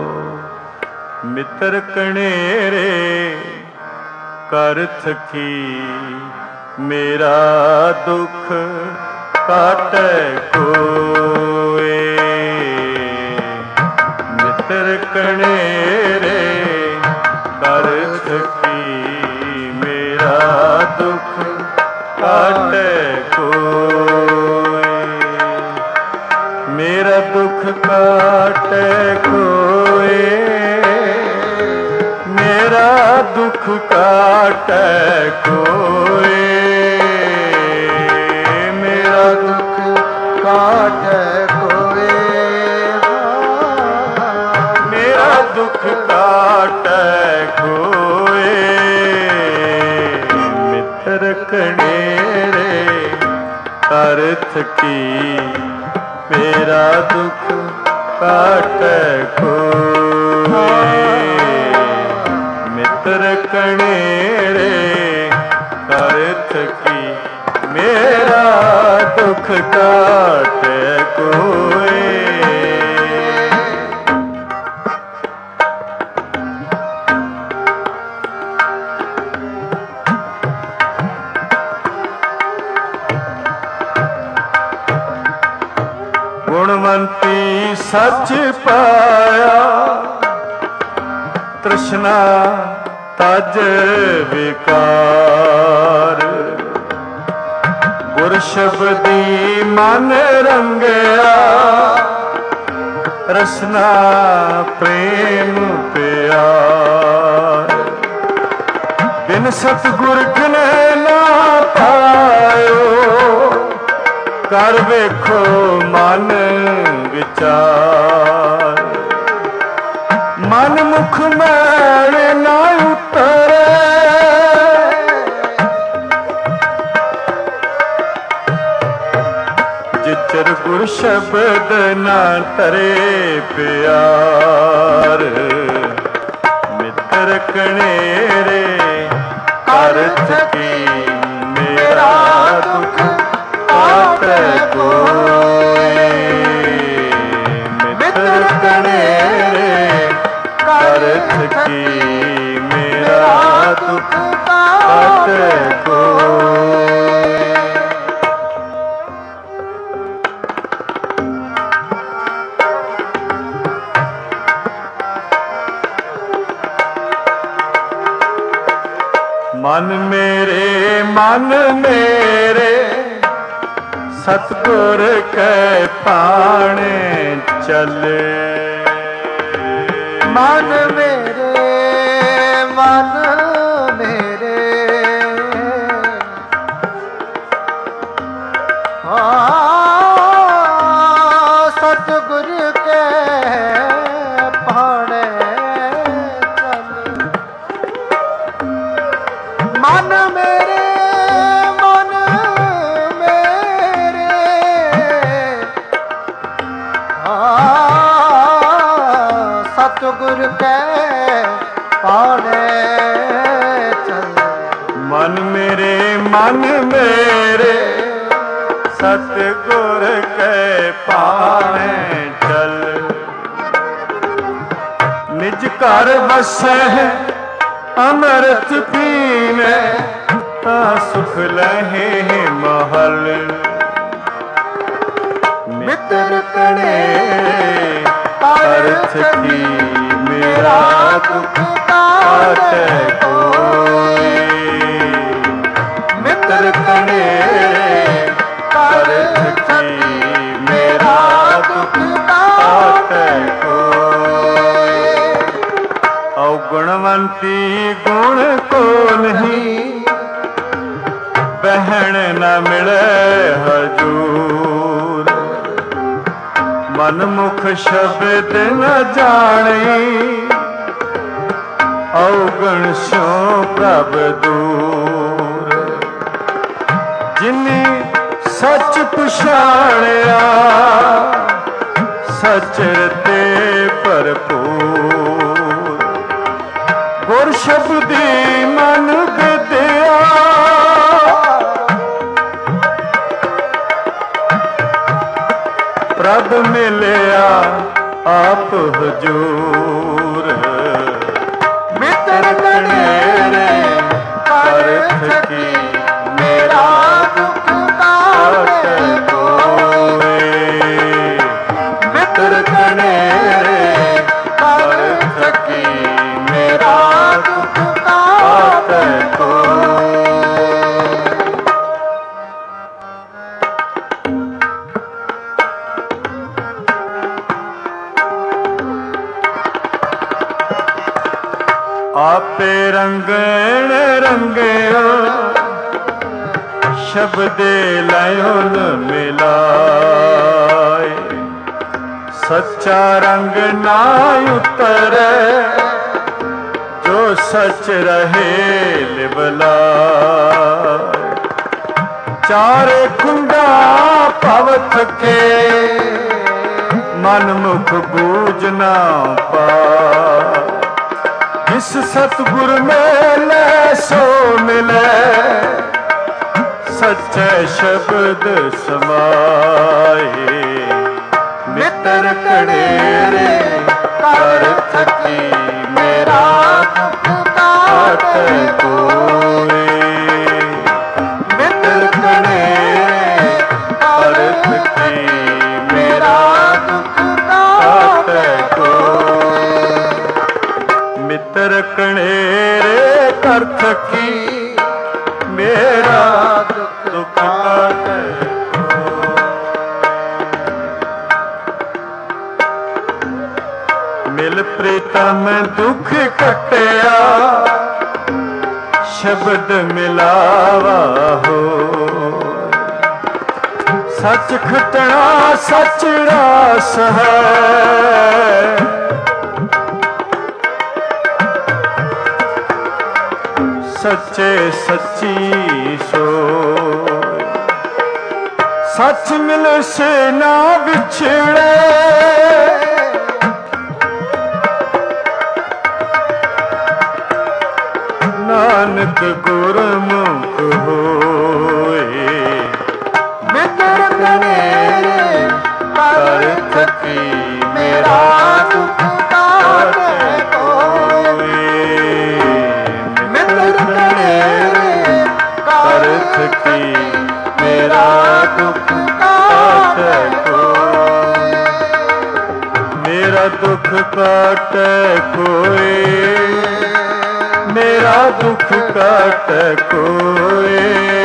Speaker 1: मित्र कनेरे कर थकी, मेरा दुख काटे कोए। मित्र कनेरे कर थकी, मेरा दुख काटे कोए। मेरा दुख काटे कोए, मेरा दुख काटे कोए। मेरा दुख काटे कोए, मेरा दुख काटे कोए। मित्र कनेरे कर थकी, मेरा दुख काटे कोए। मित्र कनेरे कर थकी, मेरा दुख काटे कोए। गुणवंती सच पाया, ਤ੍ਰਿਸ਼ਨਾ ਤਜ ਵਿਕਾਰ, ਗੁਰ ਸ਼ਬਦੀ ਮਨ ਰੰਗਿਆ, ਰਸਨਾ ਪ੍ਰੇਮ ਪਿਆਰ। ਬਿਨ ਸਤਿਗੁਰ ਕਿਨੇ ਨਾ ਪਾਇਓ, ਕਰ ਵੇਖੋ ਮਨ ਵਿਚਾਰ। ਮਨ ਮੁਖ ਮੈਲ ਨਾ ਉਤਰੇ, ਜਿਚਰ ਗੁਰ ਸ਼ਬਦ ਨਾ ਧਰੇ ਪਿਆਰ। ਮਿੱਤਰ ਕਣੇਰੇ ਅਰਥ ਕੀ, ਮੇਰਾ ਦੁਖ ਕਾਟੈ ਕੋਇ। ਮਿੱਤਰ ਕਣੇਰੇ ਅਰਥ ਕੀ, ਮੇਰਾ ਦੁਖ ਕਾਟੈ ਕੋਇ। ਮਨ ਮੇਰੇ ਮਨ ਮੇਰੇ, ਸਤਿਗੁਰ ਕੈ ਪਾਣੇ ਚੱਲੇ।
Speaker 2: ਮਨ ਮੇਰੇ ਮਨ ਮੇਰੇ, ਹਾਂ ਸਤਿਗੁਰ ਕੇ ਪਾਣੇ ਚੱਲੇ। ਮਨ ਮੇਰੇ ਮਨ ਮੇਰੇ, ਸਤਿਗੁਰ ਕੈ ਪਾਣੇ ਚੱਲੇ।
Speaker 1: ਮਨ ਮੇਰੇ ਮਨ ਮੇਰੇ, ਸਤਿਗੁਰ ਕੈ ਪਾਣੇ ਚੱਲ। ਨਿਜ ਘਰ ਵਸੈ ਅੰਮ੍ਰਿਤ ਪੀਵੈ, ਤਾਂ ਸੁਖ ਲਹੇ ਮਹਲ। ਮਿੱਤਰ ਕਣੇ ਅਰਥ ਕੀ, ਮੇਰਾ ਦੁਖ ਕਾਟੈ ਕੋਇ। ਮਿੱਤਰ ਕਣੇ ਅਰਥ ਕੀ, ਮੇਰਾ ਦੁਖ ਕਾਟੈ ਕੋਇ। ਔਗੁਣਵੰਤੀ ਗੁਣ ਕੋ ਨਹੀਂ, ਬਹਿਣ ਨ ਮਿਲੇ ਹਜੂਰ। ਮਨ ਮੁਖ ਸ਼ਬਦ ਨ ਜਾਣੀ, ਔਗਣ ਸਿਉ ਪ੍ਰਭ ਦੂਰ। ਜਿਨੀ ਸੱਚ ਪਛਾਣਿਆ, ਸੱਚ ਤੇ ਭਰਪੂਰ। ਗੁਰ ਸ਼ਬਦੀ ਮਨ ਵਿਦਿਆ, ਪ੍ਰਭ ਮਿਲਿਆ ਆਪ ਹਜੂਰ। ਮਿੱਤਰ ਕਣੇਰੇ ਅਰਥ ਕੀ, ਮੇਰਾ ਦੁਖ ਕਾਟੈ ਕੋਇ। ਮਿੱਤਰ ਕਣੇਰੇ ਅਰਥ ਕੀ, ਮੇਰਾ ਦੁਖ ਕਾਟੈ ਕੋਇ। ਆਪੇ ਰੰਗਣ ਰੰਗਿਓ, ਸ਼ਬਦੇ ਲਾਇਓਨ ਮਿਲਾਏ। ਸੱਚਾ ਰੰਗ ਨਾ ਉਤਰੈ, ਜੋ ਸੱਚ ਰਹੇ ਲਿਵਲਾਏ। ਚਾਰੇ ਕੁੰਡਾ ਭਵ ਥਕੇ, ਮਨ ਮੁਖ ਬੂਝ ਨਾ ਪਾਏ। ਜਿਸ ਸਤਿਗੁਰ ਮਿਲੈ ਸੋ ਮਿਲੈ, ਸੱਚੇ ਸ਼ਬਦ ਸਮਾਏ। ਮਿੱਤਰ ਕਣੇਰੇ ਅਰਥ ਕੀ, ਮੇਰਾ ਦੁਖ ਕਾਟੈ ਕੋਇ। ਮਿੱਤਰ ਕਣੇਰੇ ਅਰਥ ਕੀ, ਮੇਰਾ ਦੁਖ ਕਾਟੈ ਕੋਇ। ਮਿੱਤਰ कर थकी मेरा दुख काटे। मिल प्रीतम दुख कटिया शब्द मिलावा हो। सच खटना सच रास है सच्चे सच्ची सोय। सच मिल से ना बिछड़े नानक गुरमुख होए।
Speaker 2: मित्र कनेरे कर थकी मेरा दुख काटे कोई। मित्र कनेरे कर थकी मेरा दुख काटे कोई।
Speaker 1: मेरा दुख काटे कोई मेरा दुख काटे कोई।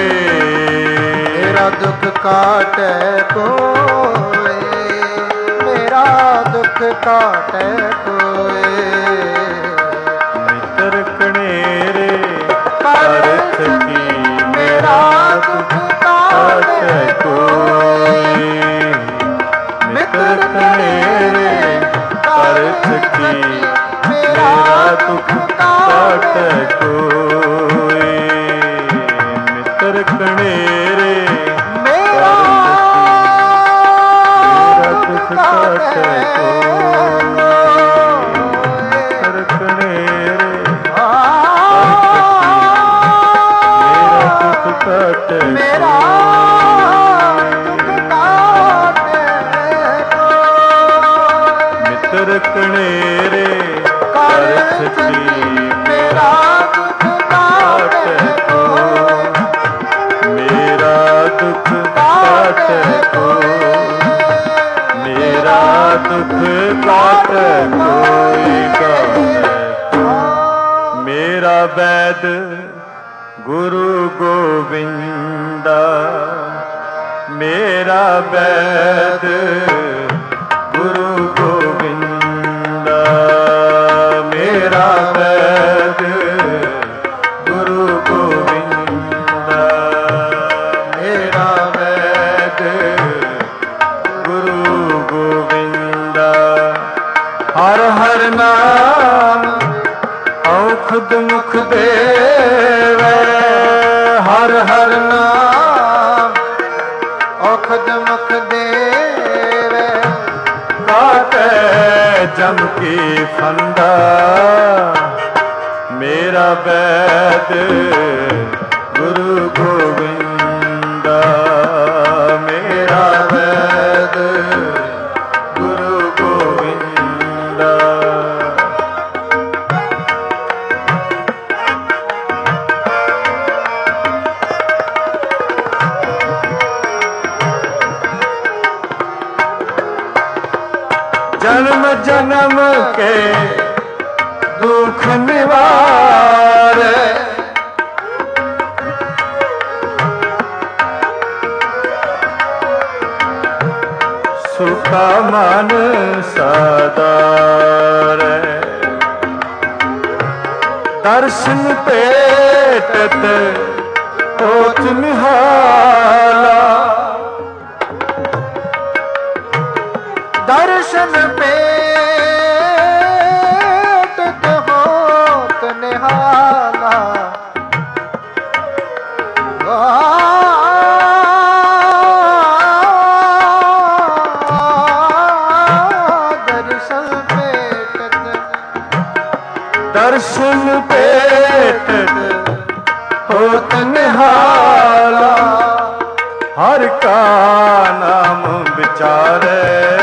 Speaker 2: मेरा दुख काटे कोई मेरा दुख काटे कोई।
Speaker 1: मित्र कनेरे कर थकी
Speaker 2: मेरा दुख काटे
Speaker 1: कोई। मित्र कनेरे कर थकी मेरा दुख काटे कोई। मित्र कनेरे
Speaker 2: मेरा
Speaker 1: दुख काटे कोई। मित्र कनेरे मेरा दुख काटे
Speaker 2: मेरा दुख काटे कोई।
Speaker 1: मित्र कनेरे
Speaker 2: कर थकी मेरा दुख काटे कोई।
Speaker 1: मेरा दुख काटे कोई। मेरा दुख काटे कोई काटे। मेरा वैद गुरु गोविंदा मेरा वैद गुरु गोविंदा। मेरा वैद गुरु गोविंदा। मेरा वैद गुरु गोविंदा। हर हर नाम औखद मुख देवे। हर हर
Speaker 2: नाम औखद मुख देवे।
Speaker 1: काटे जम की फंदा मेरा वैद गुरु गोविंदा। मेरा वैद गुरु गोविंदा। जन्म जन्म के दुख निवारे। सुखा मन सदारे। दर्शन पेटत होत निहाला।
Speaker 2: दर्शन पेट होत निहाला। दर्शन पेट
Speaker 1: दर्शन पेट होत निहाला। हर का नाम विचारे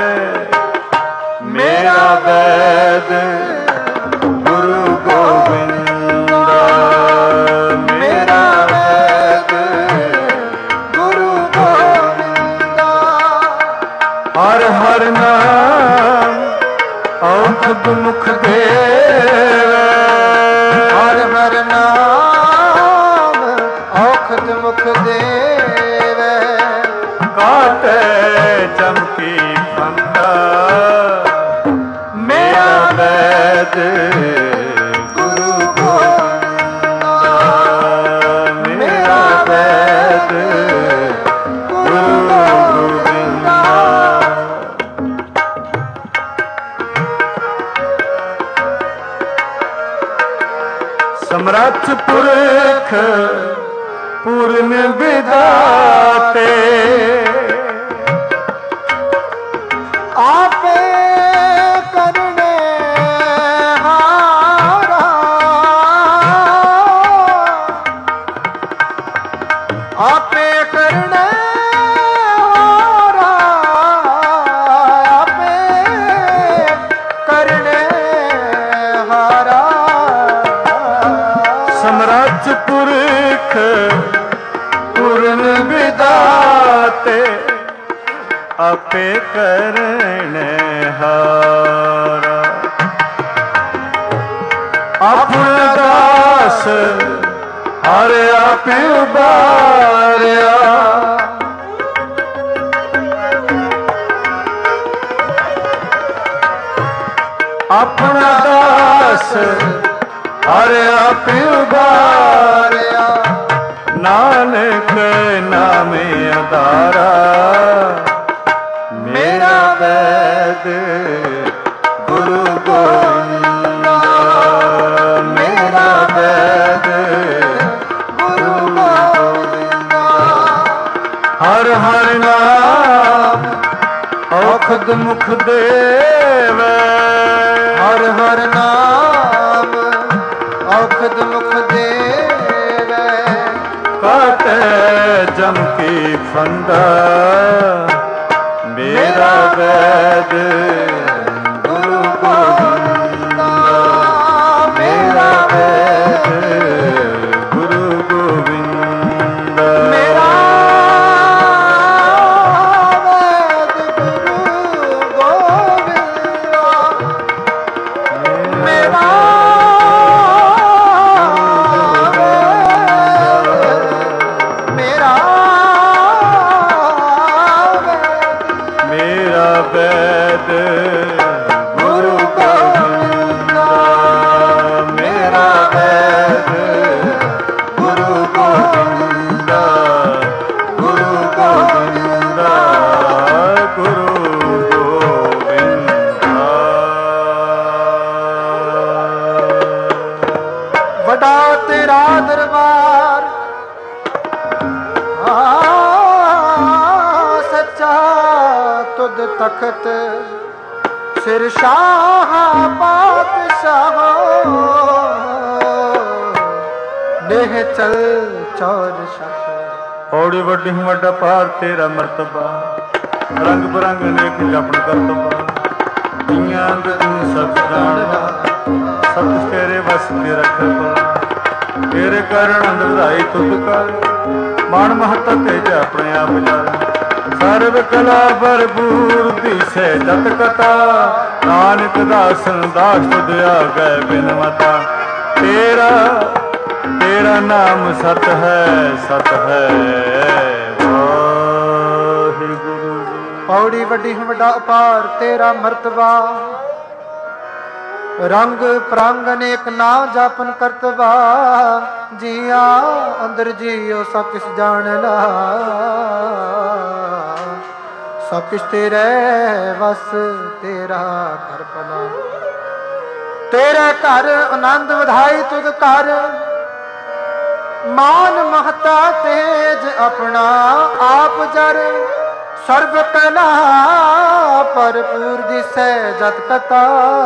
Speaker 1: मेरा वैद गुरु गोविंदा। मेरा वैद
Speaker 2: गुरु गोविंदा।
Speaker 1: हर हर नाम औखद मुख देवे।
Speaker 2: हर हर नाम
Speaker 1: ਸਮਰੱਥ ਪੁਰਖ ਪੂਰਨ ਵਿਦਾਤੇ
Speaker 2: ਆਪੇ ਕਰਨੇ ਹਾਰਾ ਆਪੇ ਕਰਨੇ ਹਾਰਾ ਆਪੇ ਕਰਨੇ ਹਾਰਾ
Speaker 1: ਸਮਰੱਥ ਪੁਰਖ ਪੂਰਨ ਵਿਦਾਤੇ ਆਪੇ ਕਰਨ ਹਾਰਾ ਆਪਣਾ ਦਾਸ ਹਰ ਆਪੇ ਉਬਾਰਿਆ ਆਪਣਾ ਦਾਸ ਹਰ ਆਪੇ ਉਬਾਰਿਆ ਨਾਨਕ ਨਾਮੇ ਆਧਾਰਾ ਮੇਰਾ ਵੈਦ ਗੁਰੂ ਗੋਬਿੰਦਾ ਮੇਰਾ ਵੈਦ ਗੁਰੂ ਗੋਬਿੰਦਾ ਹਰ ਹਰ ਨਾਮ ਔਖਦ ਮੁਖ ਦੇਵੈ
Speaker 2: ਹਰ ਹਰ ਨਾਮ ਔਖਦ ਮੁਖ ਦੇਵੈ
Speaker 1: ਕਾਟੇ ਜਮ ਕੀ ਫੰਦਾ ਮੇਰਾ ਵੈਦ ਗੁਰੂ ਗੋਬਿੰਦਾ ਮੇਰਾ ਵੈਦ ਗੁਰੂ ਗੋਬਿੰਦਾ
Speaker 2: ਮੇਰਾ ਵੈਦ ਗੁਰੂ ਗੋਬਿੰਦਾ ਮੇਰਾ ਮੇਰਾ
Speaker 1: ਮੇਰਾ ਵੈਦ ਗੁਰੂ ਗੋਬਿੰਦਾ ਮੇਰਾ ਵੈਦ ਗੁਰੂ ਗੋਬਿੰਦਾ ਗੁਰੂ ਗੋਬਿੰਦਾ ਗੁਰੂ ਗੋਬਿੰਦਾ
Speaker 2: ਵੱਡਾ ਤੇਰਾ ਦਰਬਾਰ ਤੁਧ ਤਖਤ ਸਿਰ ਸ਼ਾਹ ਪਾਤਸ਼ਾਹ ਦੇਹ ਚਲ ਚੌਰ ਸ਼ਾਹ
Speaker 1: ਔੜੀ ਵੱਡੀ ਵੱਡਾ ਪਾਰ ਤੇਰਾ ਮਰਤਬਾ ਰੰਗ ਬਰੰਗ ਨੇਕ ਜਪਣ ਕਰਤਬਾ ਦੁਨੀਆਂ ਦੇ ਤੂੰ ਸਭ ਜਾਣਦਾ ਸਭ ਕੁਛ ਤੇਰੇ ਵਸ ਤੇ ਰੱਖਦਾ ਤੇਰੇ ਕਰਨ ਅੰਦਰ ਵਧਾਈ ਤੁਧ ਕਰ ਮਾਣ ਮਹੱਤਾ ਤੇ ਜਾ ਆਪਣੇ ਆਪ ਜਾਣਾ ਸਰਬ ਕਲਾ ਭਰਪੂਰ ਦਿਸੈ ਜਤ ਕਥਾ ਨਾਨਕ ਦਾਸਨ ਦਾਸ ਤੁਧ ਆਗੈ ਬਿਨਮਤਾ ਤੇਰਾ ਤੇਰਾ ਨਾਮ ਸਤ ਹੈ ਸਤ ਹੈ ਵਾਹਿਗੁਰੂ ਜੀ
Speaker 2: ਪੌੜੀ ਵੱਡੀ ਵੱਡਾ ਅਪਾਰ ਤੇਰਾ ਮਰਤਬਾ ਰੰਗ ਪ੍ਰੰਗ ਅਨੇਕ ਨਾਮ ਜਾਪਨ ਕਰਤਬਾ ਜੀਆ ਅੰਦਰ ਜੀਓ ਸਭ ਕਿਛ ਜਾਣਨਾ ਸਭ ਕਿਛ ਤੇਰੇ ਵਸ ਤੇਰਾ ਘਰ ਪਨਾ ਤੇਰੇ ਘਰ ਆਨੰਦ ਵਧਾਈ ਤੁਧ ਕਰ ਮਾਨ ਮਹਤਾ ਤੇਜ ਆਪਣਾ ਆਪ ਜਰ ਸਰਬ ਕਲਾ ਭਰਪੂਰ ਦਿਸੈ ਜਤ ਕਥਾ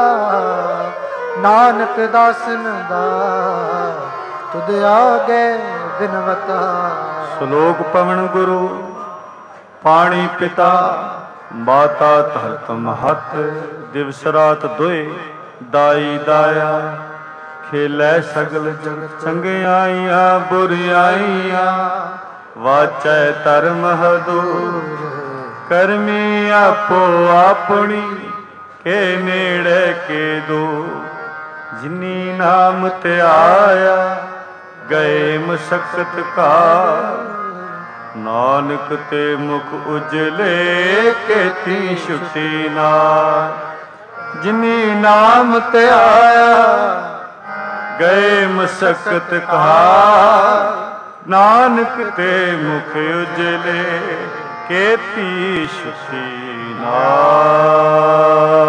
Speaker 2: ਨਾਨਕ ਦਾਸਨ ਦਾ ਤੁਧ ਆਗੇ ਬਿਨਵਤਾ
Speaker 1: ਸ਼ਲੋਕ ਪਵਨ ਗੁਰੂ ਪਾਣੀ ਪਿਤਾ ਮਾਤਾ ਧਰਤ ਮਹਤ ਦਿਵਸ ਰਾਤ ਦੋਏ ਦਾਈ ਦਾਇਆ ਖੇਲੇ ਸਗਲ ਜਗਤ ਚੰਗਿਆਈਆਂ ਬੁਰਿਆਈਆਂ ਵਾਚੈ ਧਰਮ ਹਦੂਰ ਕਰਮੀ ਆਪੋ ਆਪਣੀ ਕੇ ਨੇੜੇ ਕੇ ਦੋ ਜਿਨੀ ਨਾਮ ਤੇ ਆਇਆ ਗਏ ਮਸਕਤ ਕਾ ਨਾਨਕ ਤੇ ਮੁਖ ਉਜਲੇ ਕੀਤੀ ਛੁਟੀ ਨਾ ਜਿਨੀ ਨਾਮ ਤੇ ਆਇਆ ਗਏ ਮਸਕਤ ਕਾ ਨਾਨਕ ਤੇ ਮੁਖ ਉਜਲੇ ਕੀਤੀ ਛੁਟੀ ਨਾ